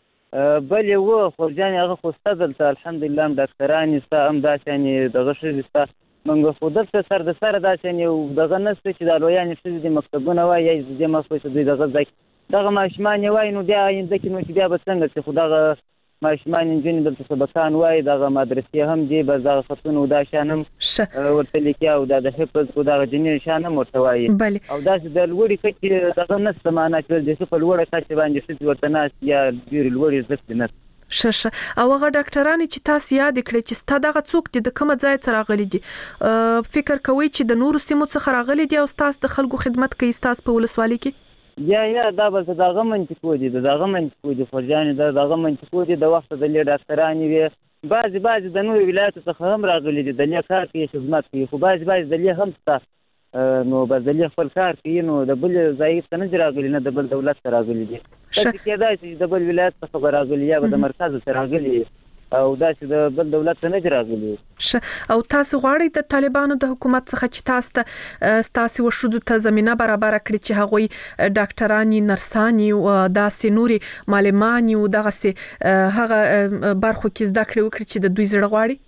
بل یو خورجان هغه خو ستا دلته الحمدلله هم ډاکټرانې ستا هم داسې یعنې دغه ښځې ستا موږ خو دلته سر د سره داسې یعنې دغه نشته چې دا لویانې ښځې دې مکتبونه وایي یا یې دې مخ چې دوی دغه زده کړي دغه ماشومان یې وایي نو بیا آینده کې نو چې بیا به څنګه چې خو دغه ماشومان نجونې دلته سبقان وایي دغه مدرسې هم دي بس دغه خطونه او دا شیان هم ورته لیکي او دا د حفظ خو دغه جنین شیان هم ورته وایي او داسې د لوړې کچې دغه نشته معنا چې د ښه په لوړه کچې باندې ښځې ورته ناست یا ډېرې لوړې زده کړې نشته
ښه ښه او هغه ډاکټرانې چې تاسو یاد کړئ چې ستا دغه څوک دي د کومه ځای څخه راغلي دي فکر کوئ چې د نورو سیمو څخه راغلي دي او تاسو د خلکو خدمت کوي تاسو په ولسوالۍ کې
یا یا دا به دغه منطقو دي دغه منطقو دي فرجانې دا دغه منطقو دي د وخت د لې ډاکټرانې وي بعضې بعضې د نورو ولایتو څخه هم راغلي دي د لې کار کوي خدمت کوي خو بعضې بعضې د لې هم شته نو به د لې خپل کار کوي نو د بل ځای ته نه دي راغلي نه د بل دولت ته راغلي دي داسې کېدای شي د بل ولایت څخه به راغلي یا به د مرکز ته راغلي او دا چې د بل دولت نه راغلي.
او تاسو غواړئ د طالبانو د حکومت څخه چې تاسو ته تاسو وشودو ته زمينه برابر کړی چې هغوی ډاکټرانی نرسانی او داسې نوري معلمانی او دغه هغه برخو کې زده کړې وکړي چې د دوی زړه غواړي؟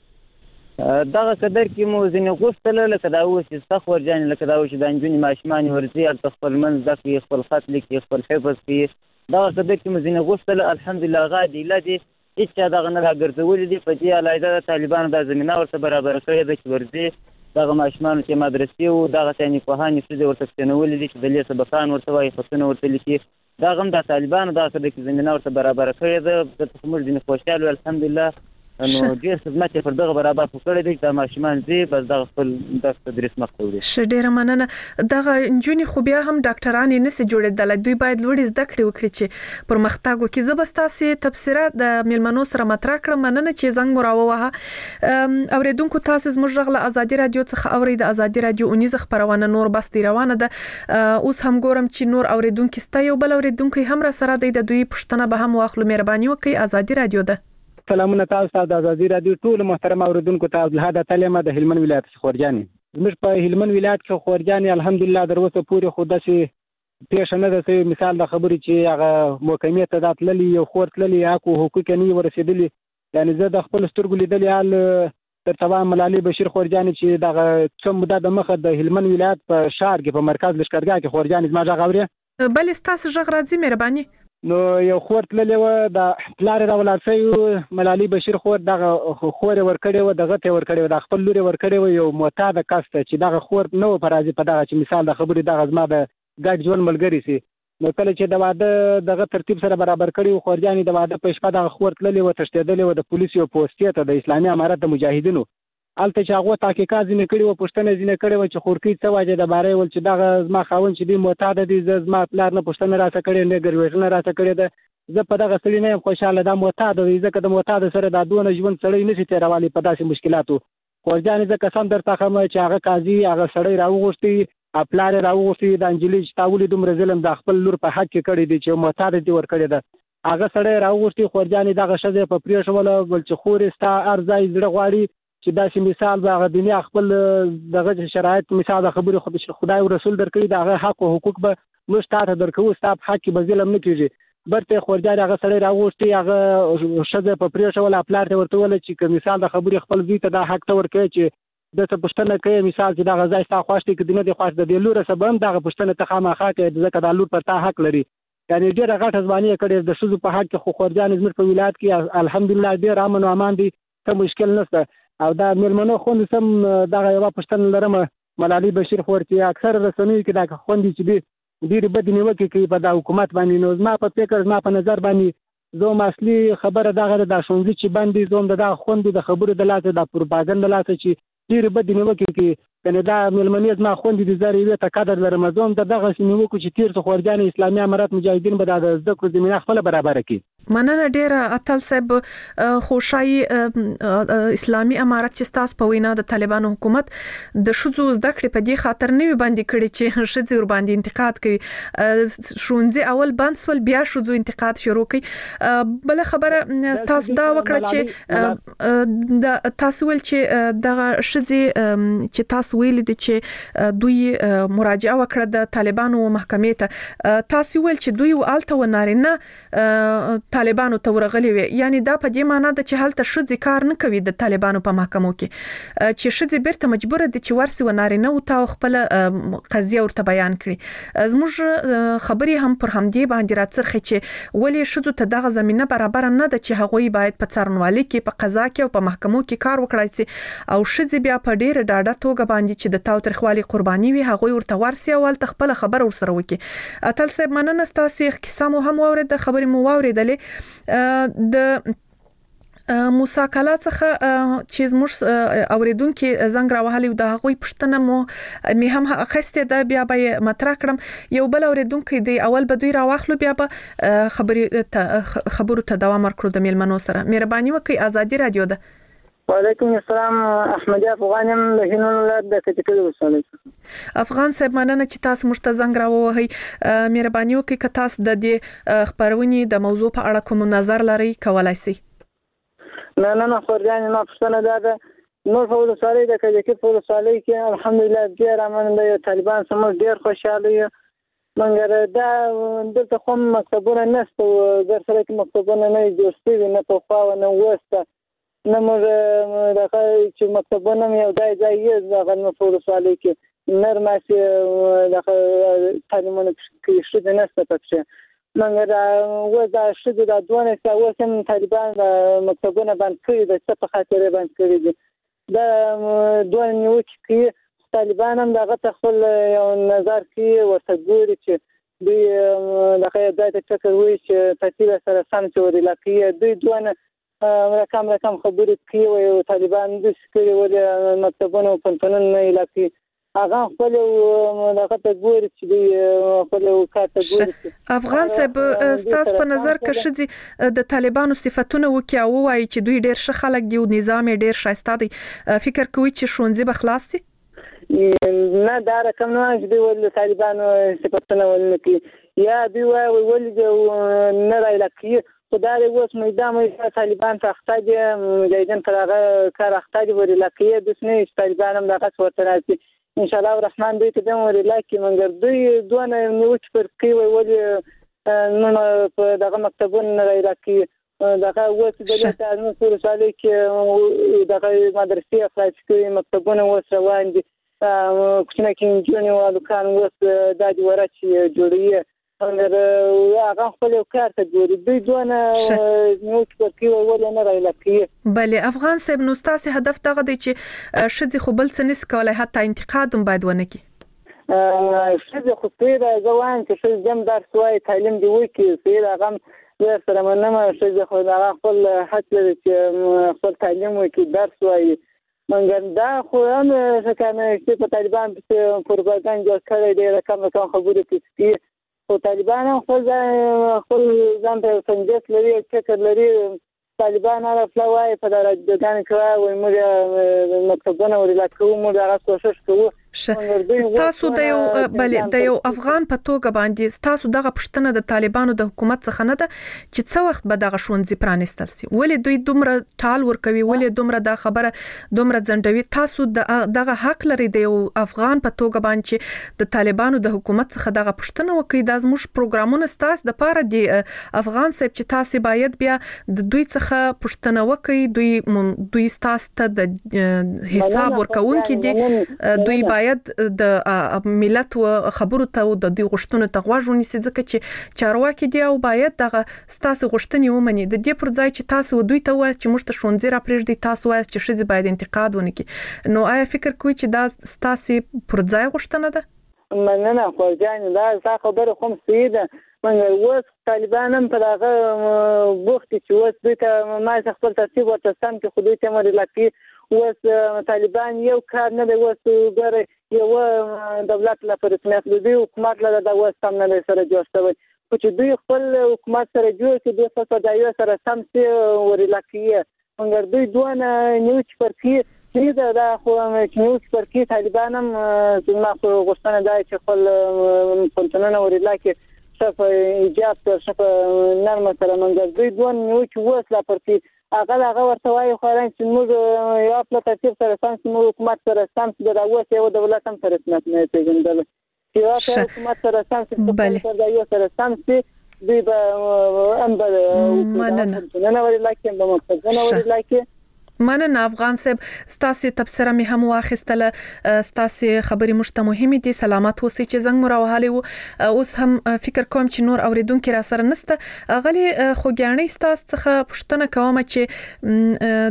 دغه قدر کې مو ځینې غوښتل لکه دا اوس چې صخور جان لکه دا اوس د انجونی ماشمان ورزي او خپل منځ د خپل خط لیکي خپل حفظ کې دغه قدر کې مو ځینې غوښتل الحمدلله غادي لدی چې دا غنه راګرځولې دي په دې علایده طالبانو د زمينه ورته برابر کړې د ورزي دغه ماشمان چې مدرسې او دغه تاني په هاني څه ورته څنولې دي چې د لیسه بخان ورته وايي خصونه ورته لیکي دا غم د طالبانو د قدر کې زمينه ورته برابر کړې ده د تخمر دي خوشاله الحمدلله نو ډیر خدمت پر دغه برابر کړی دی چې ماشومان دي بس دغه خپل د تدریس مخته
ش ډیر مننه دغه انجونی خو بیا هم ډاکټران نه سي جوړېدل دوی باید لوړ زده کړې وکړي چې پر مختاګو کې زبستاسي تفسیره د میلمنو سره مطرح کړم مننه چې زنګ مراوه اوریدونکو تاسو زموږ غله ازادي رادیو څخه اورید ازادي رادیو اونیز خبرونه نور بس دی روانه ده اوس هم ګورم چې نور اوریدونکو ستا یو بل اوریدونکو هم را سره د دوی پښتنه به هم واخلو مهرباني وکړئ ازادي رادیو ده.
سلامونه تاسو د ازادي رادیو ټول محترم اوریدونکو ته عبدالهادي تعلیم د هلمند ولایت خورجاني زموږ په هلمند ولایت کې خورجاني الحمدلله دروسه پوری خو داسې پیښ نه ده مثال د خبرې چې هغه محکمې ته داتللی یو خورت للی اكو حقوق نه ورسېدلی یعنی زه د خپل سترګو لیدلې حال تر سبا ملالي بشیر خورجاني چې دغه څوم مده د مخه د هلمند ولایت په شهر کې په مرکز لشکرګاه کې خورجاني ما ځغوري
بل تاسو ژغ راځي مهرباني
نو یو خورت للی د پلار راولاسي ملالي بشیر خور دغه خور ورکړی و دغه ته ورکړی د خپل لوري ورکړی و یو معتاد کس چې دغه خورت نو پرازي په دغه چې مثال د خبرې دغه زما د ګډ ژوند ملګری سي نو کله چې د واده دغه ترتیب سره برابر کړی خورجاني د واده په شپه دغه خورت للی و تشتیدلی و د پولیسو پوسټ ته د اسلامي امارت د مجاهدینو الته چې هغه تحقیقات ځینې کړي و پښتنه ځینې کړي و چې خورکی څه واجه د بارے ول چې دغه زما خاون چې دی معتاد دي زما پلار نه پښتنه راځه کړي نه ګروېژنه راځه کړي ده زه په دغه سړی نه خوشاله دا معتاد دی ځکه د معتاد سره د دونه ژوند سړی نشي تیروالي په داسې مشکلاتو خورجاني ځکه سم درته کوم چې هغه قاضي هغه سړی راوغوښتي خپل راوغوښتي د انجلي تاولي دومره ظلم د خپل لور په حق کې کړی دی چې معتاد دی ور کړی ده هغه سړی راوغوښتي خورجاني دغه شزه په پریښوله ول چې خورستا ارزای زړه غواړي چې داسې مثال به هغه دنیا خپل دغه شرایط مثال د خبرې خدای او رسول درکړي دغه حق او حقوق به موږ تاسو درکو ستاسو حق کې به ظلم نه کیږي برته خورجاني هغه سړی راوښتي هغه شزه په پریښول خپل ته ورته ول چې مثال د خبرې خپل ځای ته د حق ته ورکړي چې د څه پښتنه کوي مثال چې دغه ځای تاسو خوښتي کې دنه د خوښ د لور سبب دغه پښتنه ته خامخا کې ځکه د لور پر تا حق لري یعنی ډیره غټه ځواني کړي د شذو په حق کې خو خورجاني زموږ په ولایت کې الحمدلله ډیر امن او امان دي ته مشکل نشته او دا ملمنو خوند سم دغه یو پښتن لرم ملالي بشیر خور چې اکثر رسنوي کې دا خوندې چې دی ډیر بد نیوکه کوي په د حکومت باندې نو زما په فکر زما په نظر باندې زه اصلي خبره دغه د شونځي چې باندې زوم د خوند د خبرو د لاسه د پروپاګاندا لاسه چې ډیر بد نیوکه کوي کنه دا ملمنې زما خوندې د زری وي ته قدر لرم زوم دغه نیوکه چې تیر څو خورجاني اسلامي امارت مجاهدین به د ذکر زمينه خپل برابر کړي
مننه ډیره اتل صاحب خوشحالي اسلامي امارت چې تاسو په وینا د طالبانو حکومت د شذو زده کړې په دې خاطر نه باندې کړي چې شذو ور باندې انتقاد کوي شونځي اول بنسول بیا شذو انتقاد شروع کوي بل خبره تاسو دا وکړه چې د تاسو ول چې د شذي چې تاسو ویل دي چې دوی مراجعه وکړه د طالبانو محکمې ته تاسو ول چې دوی والته ونارینه طالبانو ته ورغلي وي یعنی دا په دې معنی ده چې هلته شذ کار نه کوي د طالبانو په محکمو کې چې شذ بیرته مجبور دي چې ورسي ونارینه او تا خپل قضیه ورته بیان کړي زموږ خبري هم پر همدې باندې راڅرخي چې ولې شذ ته دغه زمينه برابر نه ده چې هغوی باید په څارنوالي کې په قضا کې او په محکمو کې کار وکړي سي او شذ بیا په ډېر ډاډه توګه باندې چې د تاو ترخوالي قرباني وي هغوی ورته ورسي او ول خپل خبر ورسره وکي اتل صاحب مننه تاسو قصه مو هم اورید د خبري مو اوریدلې د موسی کلا څخه چې زموږ اوریدونکو زنګ راوهلی د هغوی پښتنه مو می هم اخسته د بیا به مطرح کړم یو بل اوریدونکو دی اول به دوی راوخلو بیا به خبري خبرو ته دوام ورکړو د میلمنو سره مهرباني وکړئ ازادي رادیو ده
وعلیکم السلام احمد افغانم له هنولد د کټکل وساله
افغان صاحب مننه چې تاسو مشته زنګ راوهی مهرباني وکړئ که تاسو د دې خبرونې د موضوع په اړه کوم نظر لرئ کولای شئ
نه نه نه خورجان ما پښتنه ده نور په ولسوالۍ د کجکي په ولسوالۍ کې الحمدلله ډېر امن دی طالبان سم ډېر خوشاله یو مګر دا دلته کوم مکتبونه نشته د سره کې مکتبونه نه جوړ شوي نه په خوا نه وسته نه موږ د چې مکتبونه یو ځای ځای یې د غنمو په ولسوالۍ کې نرمه چې د تعلیمونه کې شته نشته پکې مګر وځه شته د دوه څه وسم طالبان مکتبونه باندې کړی د څه په خاطر باندې کړی دي دا دوه نیوکې کې طالبان هم دغه خپل یو نظر کې ورته ګوري چې دوی دغه ځای ته فکر وایي چې ترتیب سره سم چوري لکه دوی دوه رقم رقم خبرې کوي او طالبان د سکري ولې مکتبونه او پنځونه نه لکه هغه خپل دغه ته ګوري چې دوی خپل کارته ګوري
افغان صاحب ستاسو په نظر کې شدي د طالبانو صفاتونه وکي او وایي چې دوی ډېر ښه خلک دي او نظام ډېر ښایسته دی فکر کوي چې ښوونځي به خلاص شي
نه دا رقم نه چې دوی ول طالبانو صفاتونه ولنکي یا دوی وایي ول نه راځي خدای اوس میدان مې طالبان ته اختاج مجاهدین پر هغه کار اختاج وري لکه د سنې طالبان هم دغه ورته راځي ان شاء الله الرحمن دوی ته دمو ریلاکي منګر دوی دونه نیوچ پر کوي ولې نو په دغه مکتبونه راځي دغه وڅ د دې نو سره سالي کې دغه مدرسې خلاص کوي مکتبونه وڅ روان دي کوچنه کې جونی او دکان وڅ د دې ورچ جوړي اگر هغه خپل کار ته ګوري دوی دونه نو چې کوي ولې نه راځي
بله افغان صاحب نو تاسو هدف دغه دی چې شذ خو بل څه نس کولای حتی انتقاد هم باید ونه کی
شذ خو پیدا ځوان چې شذ جام درس وای تعلیم دی وای کی سیر هغه د سره مننه شذ خو هغه خپل حق لري چې خپل تعلیم وای کی درس وای مګر دا خو هم څنګه چې په طالبان په پروپاګاندا جوړ کړی دی رقم رقم خبرې کوي او طالبان خپل خپل ځان ته څنګه لري چې لري طالبان هغه فلوای په درجهګان کې وای موږ مکتبونه ورلا کوو موږ هغه کوشش کوو
تاسو د یو بل د یو افغان په توګه باندې تاسو دغه پښتنه د طالبانو د حکومت څخه نه ده چې څو وخت به دغه شونځي پرانستل سي ولې دوی دومره ټال ورکوي ولې دومره د خبره دومره ځنډوي تاسو دغه حق لري د یو افغان په توګه باندې د طالبانو د حکومت څخه دغه پښتنه وکړي د زموږ پروګرامونه ستاسو د پاره دی افغان صاحب چې تاسو باید بیا د دوی څخه پښتنه وکړي دوی دوی ستاسو ته د حساب ورکوونکي دي دوی باید د ملت او خبرو ته د دې غشتونو ته غوږ ونیسي ځکه چې چارواکي دی او باید دغه ستاسو غشتنی ومني د دې پر ځای چې تاسو دوی ته وایي چې موږ ته شونځي را پرېږدي تاسو وایي چې شذ باید انتقاد ونکړي نو آیا فکر کوئ چې دا ستاسو پر ځای غشتنه ده
مننه خو ځان دا خبره کوم سیده منګ وس طالبان هم په هغه وخت چې وس دوی ته ما خپل ترتیب ورته سم کې خو دوی ته مری لکه وس طالبان یو کار نه دی وس ګره یو دولت لپاره رسمیت دی حکومت لپاره د وس سم نه سره جوړ شوی چې دوی خپل حکومت سره جوړ کړي د فسادایو سره سم سي ورلکیه مګر دوی دونه نیوچ پرکی چې دا خو نیوچ پرکی طالبان هم ما خو غوښتنه ده چې خپل پنځونه ورلکیه شپ ایجاب تر شپ نرمه سره مګر دوی دونه نیوچ وس لپاره هغه هغه ورته وایي خو رنګ چې موږ یو خپل ترتیب سره سم موږ حکومت سره سم د راوځي یو دولت هم سره سم نه پیژندل چې یو حکومت سره سم چې سره یو سره سم چې دوی به امبر
مننه
نه وري لکه به مخزنه وري لکه
مننه افغان صاحب ستاسو تبصره می هم واخیستله ستاسو خبري مشته مهمه دي سلامت اوسئ چې زنګ مراوهاله اوس هم فکر کوم چې نور اوریدونکو را سره نسته غلي خوګیانې ستاسو څخه پښتنه کوم چې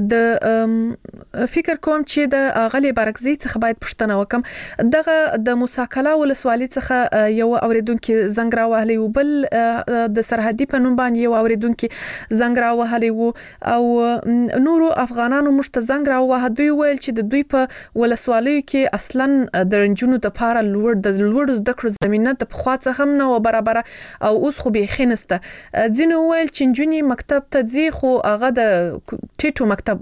د فکر کوم چې د غلي برګزي څخه باید پښتنه وکم دغه د موساکلا ولسوالۍ څخه یو اوریدونکو زنګ راوهاله بل د سرحدي په نوم باندې یو اوریدونکو زنګ راوهاله او نورو افغان نو مشتزنګ راوه دوی ویل چې د دوی په ولسوالیو کې اصلا د رنجونو د پاره لوړ د لوړ د کړ زمينه د خوا څخه هم نه برابر او اوس خو به خینسته ځینې ویل چې جنونی مکتب ته ځي خو هغه د ټیټو مکتب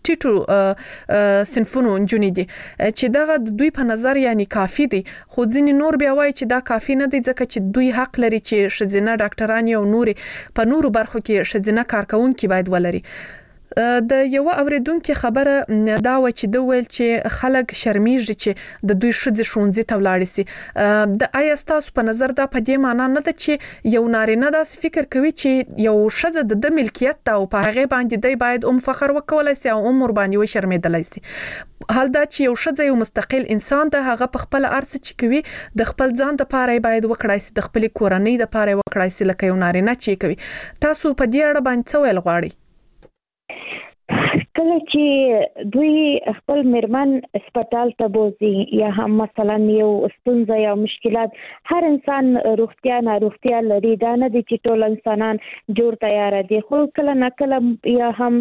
ټیټو سنفونو جنونی دي چې دغه د دوی په نظر یعنی کافی دي خو ځینې نور بیا وایي چې دا کافی نه دي ځکه چې دوی حق لري چې شذینه ډاکټران او نور په نورو برخو کې شذینه کارکونکي باید ولري د یو اوریدونکو خبره دا و چې د ویل چې خلک شرمېږي چې د دوی شذ شونځي ته ولاړ سي د آیا تاسو په نظر دا په دې معنی نه ده چې یو نارینه داسې فکر کوي چې یو شذ د ملکیت ته او په هغه باندې دی باید هم فخر وکولای سي او عمر باندې و شرمېدلای سي حال دا چې یو شذ یو مستقل انسان ده هغه په خپل ارث چې کوي د خپل ځان د پاره باید وکړای سي د خپل کورنۍ د پاره وکړای سي لکه یو نارینه چې کوي تاسو په دې اړه باندې څه ویل غواړئ
کله چې دوی خپل مرمن هسپتال ته بوزي یا هم مثلا یو ستونزه یا مشکلات هر انسان روغتیا نه روغتیا لري دا نه دي چې ټول انسانان جوړ تیار دي خو کله نه کله یا هم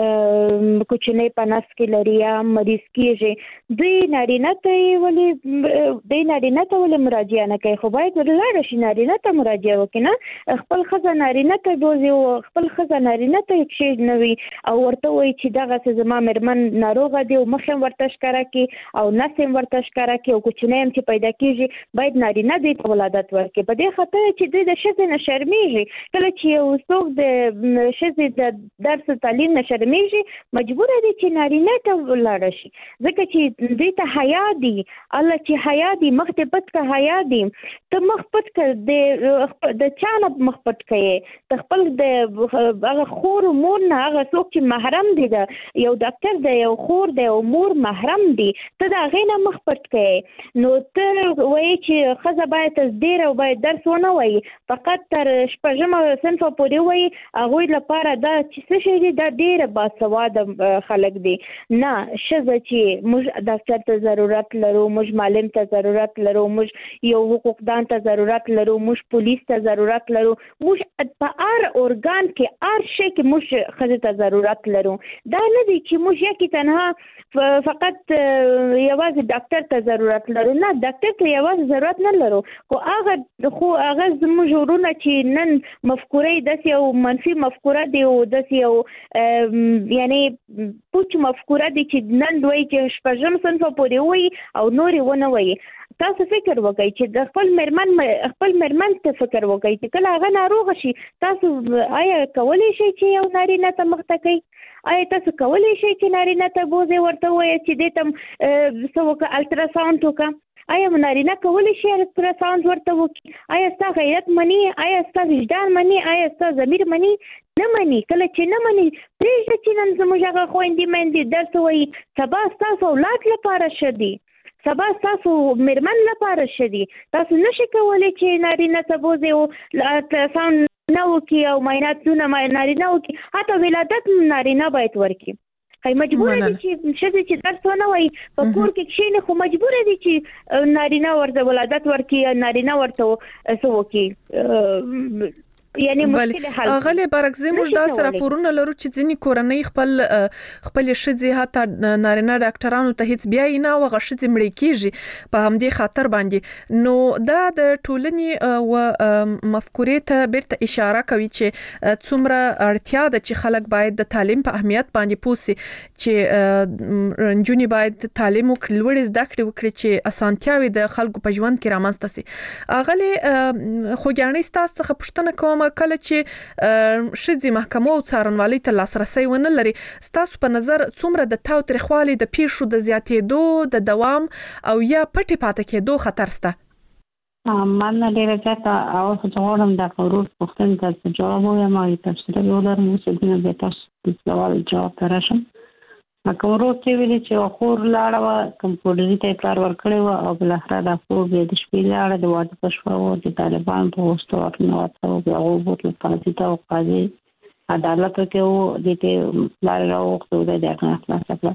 کوچنی پناس کې لري یا مریض کېږي دوی نارینه ته ولي دوی نارینه ته ولي مراجعه نه کوي خو باید ولر شي نارینه ته مراجعه وکړي خپل خزه نارینه ته بوزي او خپل خزه نارینه ته شي نوي او ورته وایي چې دغه زما مرمن ناروغه دی او مخم ورته ښکارا کی او نسم ورته ښکارا کی او کوچنیم چې پیدا کیږي باید نارینه دی په ولادت ورکړي په دې خاطر چې دوی د شذ نه شرمېږي کله چې یو څوک د شذ د درس تعلیم نه شرمېږي مجبور دي چې نارینه ته ولاړ شي ځکه چې دوی ته حیا دي الله چې حیا دي مخ ته پټ کا حیا دي ته مخ پټ ک د چانه مخ پټ کړي ته خپل د هغه خور مور نه هغه څوک چې محرم دي یو ډاکټر دی یو خور دی او مور محرم دي ته دا غینه مخ پټ کړي نو ته وایي چې خزه باید ډیر او باید درس ونه وایي فقط تر شپږم صنف پورې وایي هغه لپاره دا چې څه شي دا ډیر باسواده خلک دي نه شزه چې موږ ډاکټر ته ضرورت لرو موږ معلم ته ضرورت لرو موږ یو حقوقدان ته ضرورت لرو موږ پولیس ته ضرورت لرو موږ په هر ارګان کې هر شي کې موږ خزه ته ضرورت لرو دا نه دي چې موږ یې تنها فقط یوازې ډاکټر ته ضرورت لرو نه ډاکټر ته یوازې ضرورت نه لرو خو هغه خو هغه زموږ ورونه چې نن مفکورې د یو منفي مفکوره دی او د یو یعنی پوچ مفکوره دی چې نن دوی چې شپږم صنف پورې وایي او نورې ونه وایي تاسو فکر وکړئ چې د خپل مرمن خپل مرمن ته فکر وکړئ چې کله هغه ناروغ شي تاسو آیا کولی شئ چې یو نارینه ته مخته کوي آیا تاسو کولی شئ چې نارینه ته بوزي ورته وایي چې دې ته څه وکړه الټراساوند وکړه آیا نارینه کولی شي الټراساوند ورته وکړي آیا ستا غیرت مني آیا ستا وجدان مني آیا ستا ضمیر مني نه مني کله چې نه مني پرېږده چې نن زموږ هغه خویندې میندې درس وایي سبا ستاسو اولاد لپاره ښه دي سبا تاسو مرمن لپاره شدي تاسو نشئ کولای چې نارینه ته بوزي او الټراساوند نه وکړي او معایناتونه نارینه وکړي حتی ولادت نارینه باید ورکړي خو مجبور دي چې شذ چې درس ونه وایي په کور کې کښېني خو مجبور دي چې نارینه ورته ولادت ورکړي نارینه ورته څه وکړي یعنی مشکل حل
غلې برعکس موږ دا سره پورونه لرو چې ځینی کورنۍ خپل خپل شذ حتی نارینه ډاکټرانو ته هیڅ بیا نه وغه شذ مړ کیږي په همدې خاطر باندې نو دا د ټولنې او مفکورې ته بیرته اشاره کوي چې څومره اړتیا ده چې خلک باید د تعلیم په اهمیت باندې پوسي چې جونی باید تعلیم وکړي لوړ زده کړې وکړي چې اسانتیاوي د خلکو په ژوند کې رامنځته سي غلې خوګانې ستاسو څخه پوښتنه کوم کله چې شذ محکمو او څارنوالۍ ته لاسرسي ونه لري ستاسو په نظر څومره د تاو تریخوالي د پیښو د زیاتېدو د دوام او یا پټي پاتې کېدو خطر شته
من ډیره زیاته او څنګه د قرور پوښتنه ته جواب وایم او تفسیر ولر مو څه دینه به تاسو د سوال جواب تراشم کوم ورته ویلي چې خور لاړه و کمپیوټري ته کار ورکړی و او بل اخر د خور به د شپې لاړه د واده په شپه و د طالبان په وسته ورنه وته او هغه بوتل قاضي ته او قاضي عدالت کې و د ته لار راوخته د دغه خلاص کړه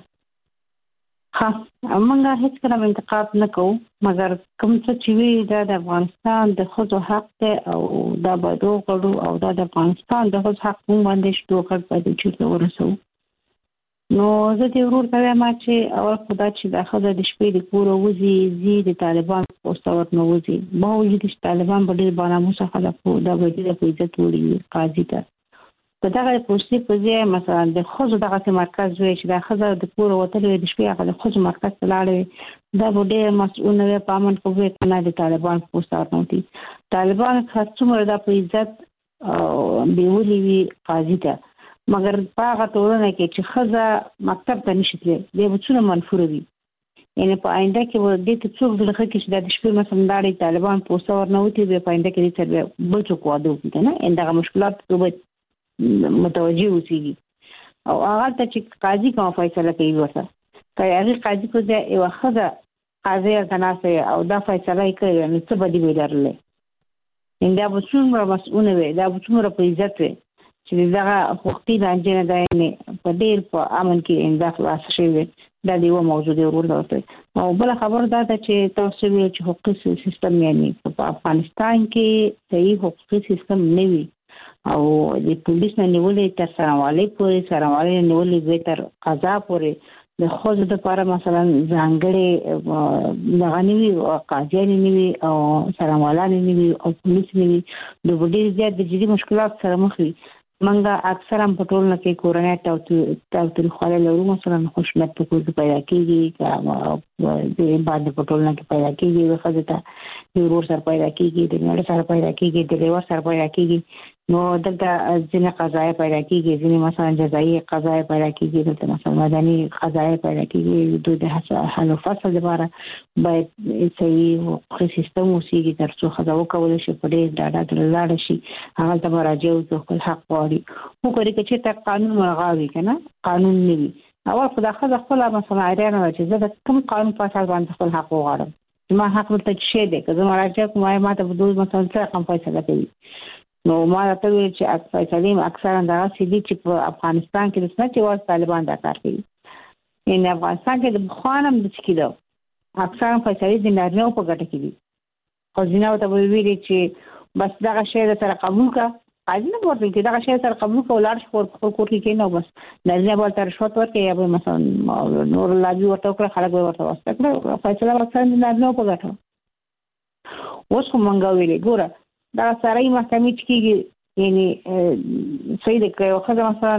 ها موږ هیڅ کله انتقاد نه کوو مګر کوم څه چې وی د افغانستان د خود حق ته او د بادو غړو او د افغانستان د خود حق مونږ باندې شتو کړ په دې چې ورسو نو زه دې ورور ته وایم چې اول خدای چې د خدای د شپې د کور وزي زی د طالبان پوسټور نو وزي ما وی د طالبان په ډیر باندې مصافه د د وجې د عزت وړي قاضي ته په دغه پوسټي په ځای مثلا د خوځو دغه مرکز وی چې د خزر د کور وتل د شپې هغه د خوځو مرکز ته لاړ دا به ډیر مسؤل نه پامن کوي کنه د طالبان پوسټور نو دي طالبان خاصه د عزت او بیولي وی قاضي ته مګر په هغه ټولنه کې چې ښځه مکتب ته نشي تللی دی به څونه منفوره وي یعنی په آینده کې به دې ته څوک زړه ښه کړي چې دا د شپې مثلا داړې طالبان پوسته ورنوتي بیا په آینده کې دې سره بل څوک واده وکړي که نه دغه مشکلات ته به متوجه اوسېږي او هغه ته چې قاضي کومه فیصله کوي ورته که هغې قاضي په ځای یوه ښځه قاضي هلته ناسته او دا فیصله یې کړې نو څه بدي به یې لرلی دا به څومره مسؤونه وي دا به څومره په عزت وي چې دغه حقوقي لانجې نه دا یعنې په ډېر په امن کې دا خلاصه شوې وي دا د یوه موضوع دی ورور ورته او بله خبره دا ده چې تاسو ویل چې حقوقي سیستم یعنې په افغانستان کې صحیح حقوقي سیستم نه وي او د پولیس نه نیولې تر سرموالۍ پورې سرموالۍ نه نیولې وې تر قضا پورې د ښځو دپاره مثلا ځانګړې دغه نه وي قاضیان نه وي او سرموالان نه وي او پولیس نه وي نو ډېر زیات د جدي مشکلات سره مخ وي منګه اکثرا په ټولنه کې کورنۍ تاوتریخوالی لرو مثلا خشونت په کور کې پیدا کېږي د باندې په ټولنه کې پیدا کېږي د ښځې ته د ورور سره پیدا کېږي د مېړه سره پیدا کېږي د لیور سره پیدا کېږي نو دلته ځینې قضایې پیدا کېږي ځینې مثلا جزایي قضایې پیدا کېږي دلته مثلا مدني قضایې پیدا کېږي دوی د حل و فصل لپاره باید صحیح حقوقي سیستم اوسېږي تر څو ښځه وکولی شي په ډېر ډاډه زړه لاړه شي هغلته مراجعه وکړي خپل حق غواړي وګوري که چېرته قانون ملغا وي که نه قانون نه وي اول خو دا ښځه خپله مثلا حیرانه ده چې زه د کوم قانون په اساس باندې خپل حق وغواړم زما حق دلته څه شی دی که زه مراجعه کوم وایم ما ته به دوی مثلا څه رقم فیصله کوي نو ما راته ویل چې فیصلې اکثرا دغسې دي چې په افغانستان کې داسې نه چې یوازې طالبان دا کار کوي یعنې افغانستان کې د پخوا نه هم داسې کېده اکثرا فیصلې د نارینهو په ګټه کې دي ښځینهو ته به یې ویلې چې بس دغه شی در سره قبول کړه قاضي نه به ورته ویل چې دغه شی سره قبول کړه ولاړ شي خپل کور کې کښېنه او بس نارینه به ورته رشوت ورکړي یا به مثلا نور لابي ورته وکړه خلک به ورته واسطه کړه فیصله به اکثرا د نارینهو په ګټه اوس خو مونږ ویلې ګوره دا سړی محکمې چې کېږي یعنې صحیح دی که یو ښځه مثلا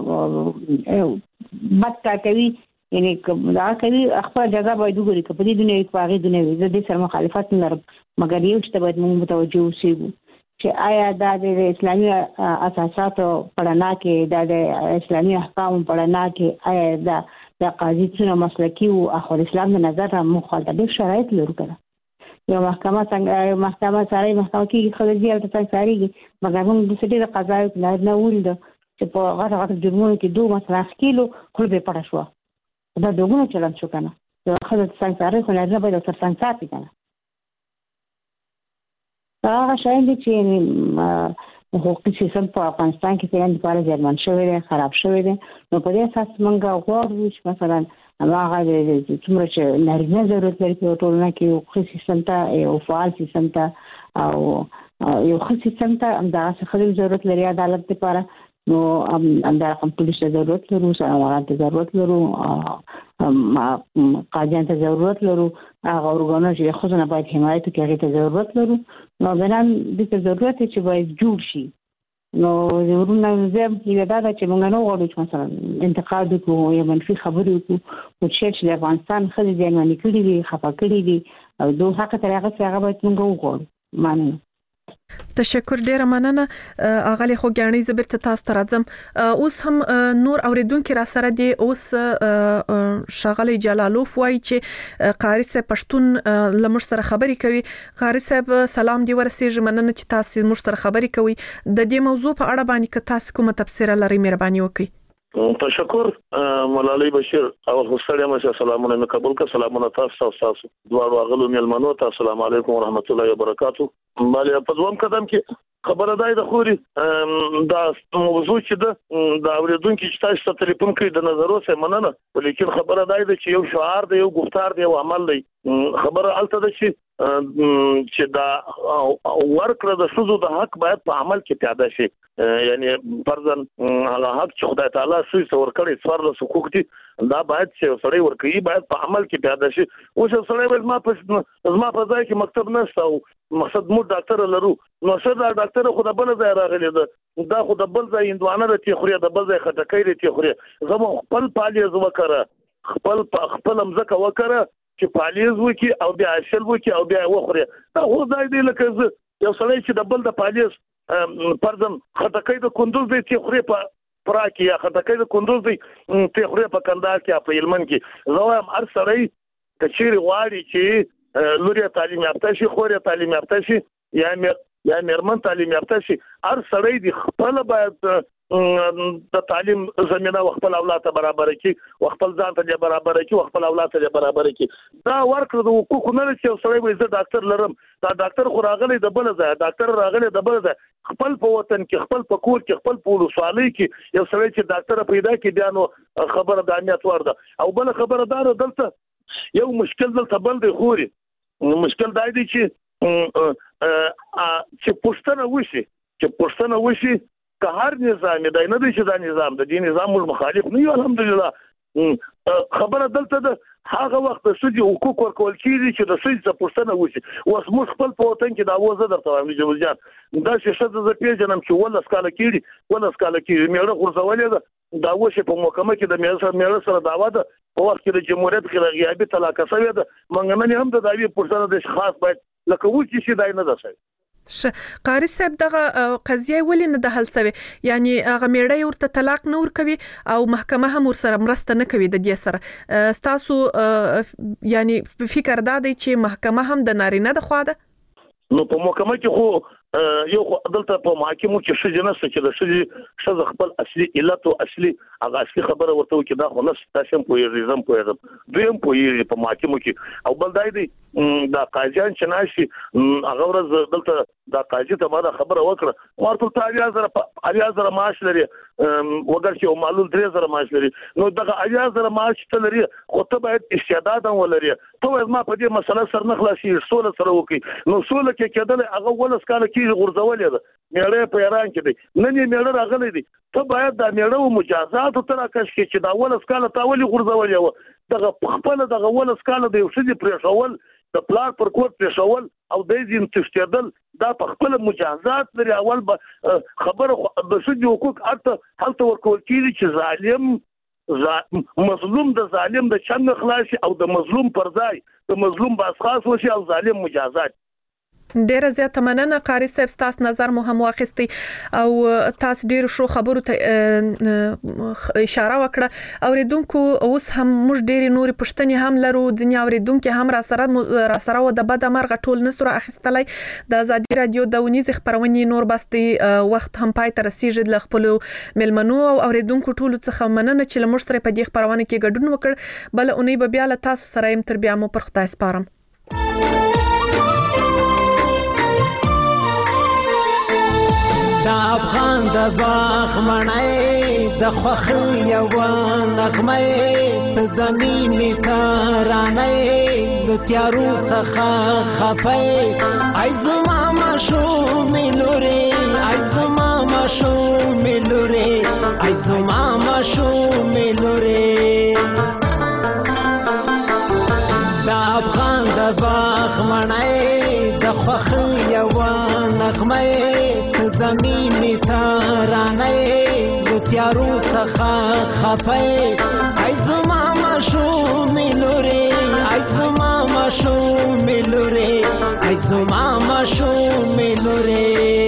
بد کار کوي یعنې دغه کوي خپله جزا باید وګوري که په دې دنیا وي که په هغې دنیا وي زه دې سره مخالفت نه لرم مګر یو چې ته باید مونږ متوجه اوسېږو چې آیا دا د اسلامي اساساتو په رڼا کې دا د اسلامي احکامو په رڼا کې آیا دا د قاضي څونه مسلکي وو اخو د اسلام د نظر نه موږ هلته ډېر شرایط لرو که نه یو محکمه څنګه یو محکمه سړی محکمه کېږي ښځه ځي هلته څنګه څارېږي مګر موږ داسې ډېره قضایو کې نارینه ولیده چې په غټه غټه جرمونو کې دو مثلا ښکېلو خوله به یې پټه شوه دا دوګونه چلند شو که نه یوه ښځه څنګه څارئ خو نارینه باید ورسره څنګه ساتي که نه دا هغه شیان دي چې حقوقي سیستم په افغانستان کې فعلا دپاره زیانمن شوی دی خراب شوی دی نو په دې اساس موږ غواړو چې مثلا هغه څومره چې نارینه ضرورت لري په ټولنه کې حقوقي سیستم ته یو فعال سیستم ته او یو ښه سیستم ته همدغسې ښځو ضرورت لري عدالت دپاره نو همدا رقم پولیس ته ضرورت لرو سرموالانو ته ضرورت لرو قاضیانو ته ضرورت لرو هغه ارګانونه چې د ښځو نه باید حمایت وکړي هغې ته ضرورت لرو نو بنان دې ته ضرورت دی چې باید جوړ شي نو ورونه زه هیله دا ده چې موږ نه غواړو چې مثلا انتقاد وکړو یا منفي خبرې وکړو خو چې د افغانستان ښځې زیانمنې کړي دي خفه کړي دي او دو حق تر هغه چې هغه باید موږ وغواړو مننه
تشکر ډیره مننه اغلی خو ګڼې زبر ته تاسو ته راځم اوس هم نور اوریدونکو را سره دی اوس شغله جلالوف وای چې قاری صاحب پښتون لمر سره خبرې کوي قاری صاحب سلام دی ورسېږي مننه چې تاسو مر سره خبرې کوي د دې موضوع په اړه باندې که تاسو کومه تفسیر لري مهرباني وکړئ
تشکر ملالۍ بشیر اول خصوصا مشه سلامونه مې قبول کړ سلامونه تاسو تاسو دواړو غلو ملمنو ته السلام علیکم ورحمت الله وبرکاتو مالي په دوم قدم کې خبره ده د خوري دا موضوع چې د اوریدونکو چې تاسو ته ټلیفون کوي د نظر اوسه مننه ولیکن خبره ده چې یو شعار دی یو گفتار دی یو عمل دی خبره الته ده چې چې دا ورکړه د شذو د حق باید په عمل کې پیاده شي یعنی فرضاً هغه حق چې خدای تعالی سوی څور کړی څوار له حقوق دي دا باید چې سړی ورکړي باید په عمل کې پیاده شي اوس سړی باید ما په ما په ځای کې مکتب نشته او مقصد مو ډاکټر لرو نو څه دا ډاکټر خو د بل ځای راغلی ده دا خو د بل ځای اندوانه د تی خوري د بل ځای خټکې د تی خوري زمو خپل پالیز وکړه خپل خپل مزکه وکړه چې پالیز وکي او بیا اصل وکي او بیا وخوري دا خو ځای دی لکه یو سړی چې د بل د پالیز پردم خټکې د کندوز د تی خوري په پراکي یا خټکې د کندوز دی ته خوري په کندهار کې په هلمند کې زه وایم هر سړی کچېرې غواړي چې لوري تعلیم یافته شي خوري تعلیم یافته شي یا یا میرمن تعلیم یافته شي هر سړی د خپل باید د تعلیم زمينه خپل اولاد ته برابر کړي خپل ځان ته برابر کړي خپل اولاد ته برابر کړي دا ورکړه د حقوق نه چې سړی وي زه ډاکټر لرم دا ډاکټر خو راغلی د بل ځای ډاکټر راغلی د بل ځای خپل په وطن کې خپل په کور کې خپل په ولسوالۍ کې یو سړی چې ډاکټر پیدا کړي بیا نو خبره د اهمیت ورده او بل خبره دار دلته یو مشکل دلته بل دی خوري مشکل دا دی چې چې پښتنه وشي چې پښتنه وشي که هر نظام دی نه دی چې دا نظام د دې نظام مخالف نه یو الحمدلله خبره دلته ده هغه وخت د سودي حقوق ورکول کیږي چې د سودي څخه پښتنه وشي اوس موږ خپل په وطن کې دا وزه درته وایم جوړ جان دا چې شته د پیژنم چې ولس کاله کیږي ولس کاله کیږي میړه غورځولې ده دا وشه په محکمه کې د میړه سره میړه سره دعوا ده په وخت کې د جمهوریت کې غیابي طلاق شوی ده منګنه هم د داوی پښتنه د خاص باید لکه و چې شي دای نه ده شي
ش قاری صاحب دغه قضیه ولې نه د حل سوي یعنی هغه میړه ورته طلاق نه ور کوي او محکمه هم ور سره مرسته نه کوي د دې سره تاسو یعنی فکر دا دی چې محکمه هم د نارینه د خوا ده
نو په محکمه کې خو یو دلته په محاکمو کې شې جنسه چې د شې شز خپل اصلي علت او اصلي هغه اصلي خبره ورته کې دا خو نه تاسو په ریزم پوهیږم دویم پوهیږي په محاکمو کې او بل دای دی دا قاضیان چې ناشي هغه ورځ دلته دا قاضي ته ما خبره وکړه ورته تعالی زره علي زره معاش لري وګر چې معلول درې زره معاش لري نو دغه علي زره معاش ته لري خو ته باید استعداد ولري ته ما په دې مسله سره نه خلاصي سوله سره وکي نو سوله کې کېدل هغه ولس کاله کې غورځولې ده میړه په ایران کې دی نن یې میړه راغلی دی ته باید دا میړه مجازات تر اکش کې چې دا ولس کاله تاولي غورځولې و دغه خپل دغه ولس کاله د یو څه پرېښول د پلان پر کوټ پرېښول او د دې تشتیدل دا په خپل مجازات لري اول به خبره د شدي حقوق اته هلته ورکول کیږي چې ظالم مظلوم د ظالم د چن خلاصي او د مظلوم پر ځای د مظلوم باس خاص وشي او ظالم مجازات
ډیره زیاته مننه قاری صاحب تاسو نظر مو هم واخیستي او تاسو ډیر شو خبرو ته اشاره وکړه اوریدونکو اوس هم موږ ډیر نور پښتني هم لرو ځنی اوریدونکو هم را سره را سره و د بد مرغ ټول نسره اخیستلای د ازادي رادیو د ونیز خبرونې نور بستي وخت هم پای تر سیجد ل خپل ملمنو او اوریدونکو ټول څخه مننه چې لمر سره په دې خبرونه کې ګډون وکړ بل اونۍ به بیا له تاسو سره يم تر بیا مو پر خدای سپارم
دا افغان د باغ مړای د خوخي یو نغمه ته د مینې ترانه د تیارو څخه خفای ای زما مشو ملوري ای زما مشو ملوري ای زما مشو ملوري دا افغان د باغ مړای د خوخي یو نغمه د مینې ترانه د تیارو څخه خفای ای زما مشو ملوري ای زما مشو ملوري ای زما مشو ملوري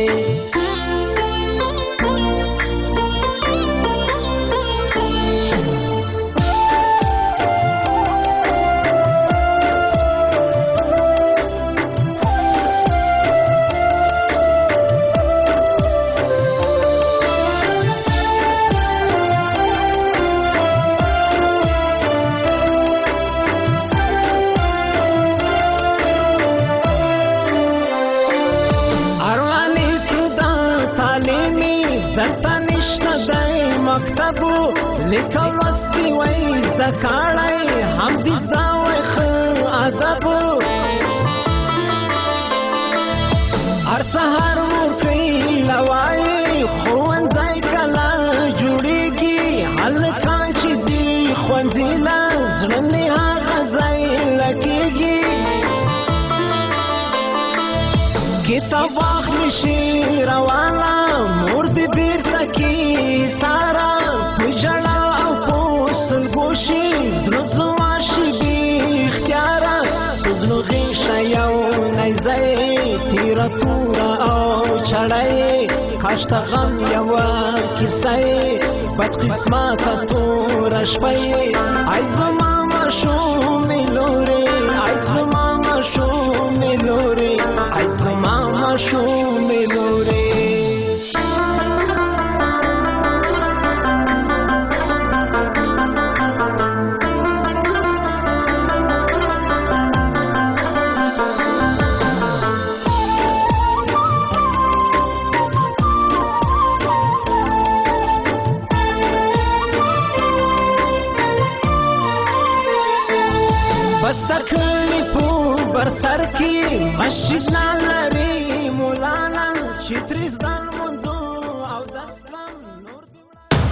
مکتبو لیکل وستي وای د کاړای هم دې زدا وای خو ادب هر سحر ور کوي لوای خوان ځای کلا جوړيږي حل کان چې دي خوانځي لا زړه می هغه ځای لګيږي کتاب واخلي شي روانه مور دې بیرته کی سارا پجړا او پوسل ګوشي زړه زواشي بي اختیار زړه غیشه یو نه زای تیر تور او چړای کاشت غم یو کیسه بد قسمت تور شپه ای زما مشوم لوري ای زما مشوم لوري ای زما مشوم لوري بستکلی پو بر سر کی مسجد نالری مولانا چې تریز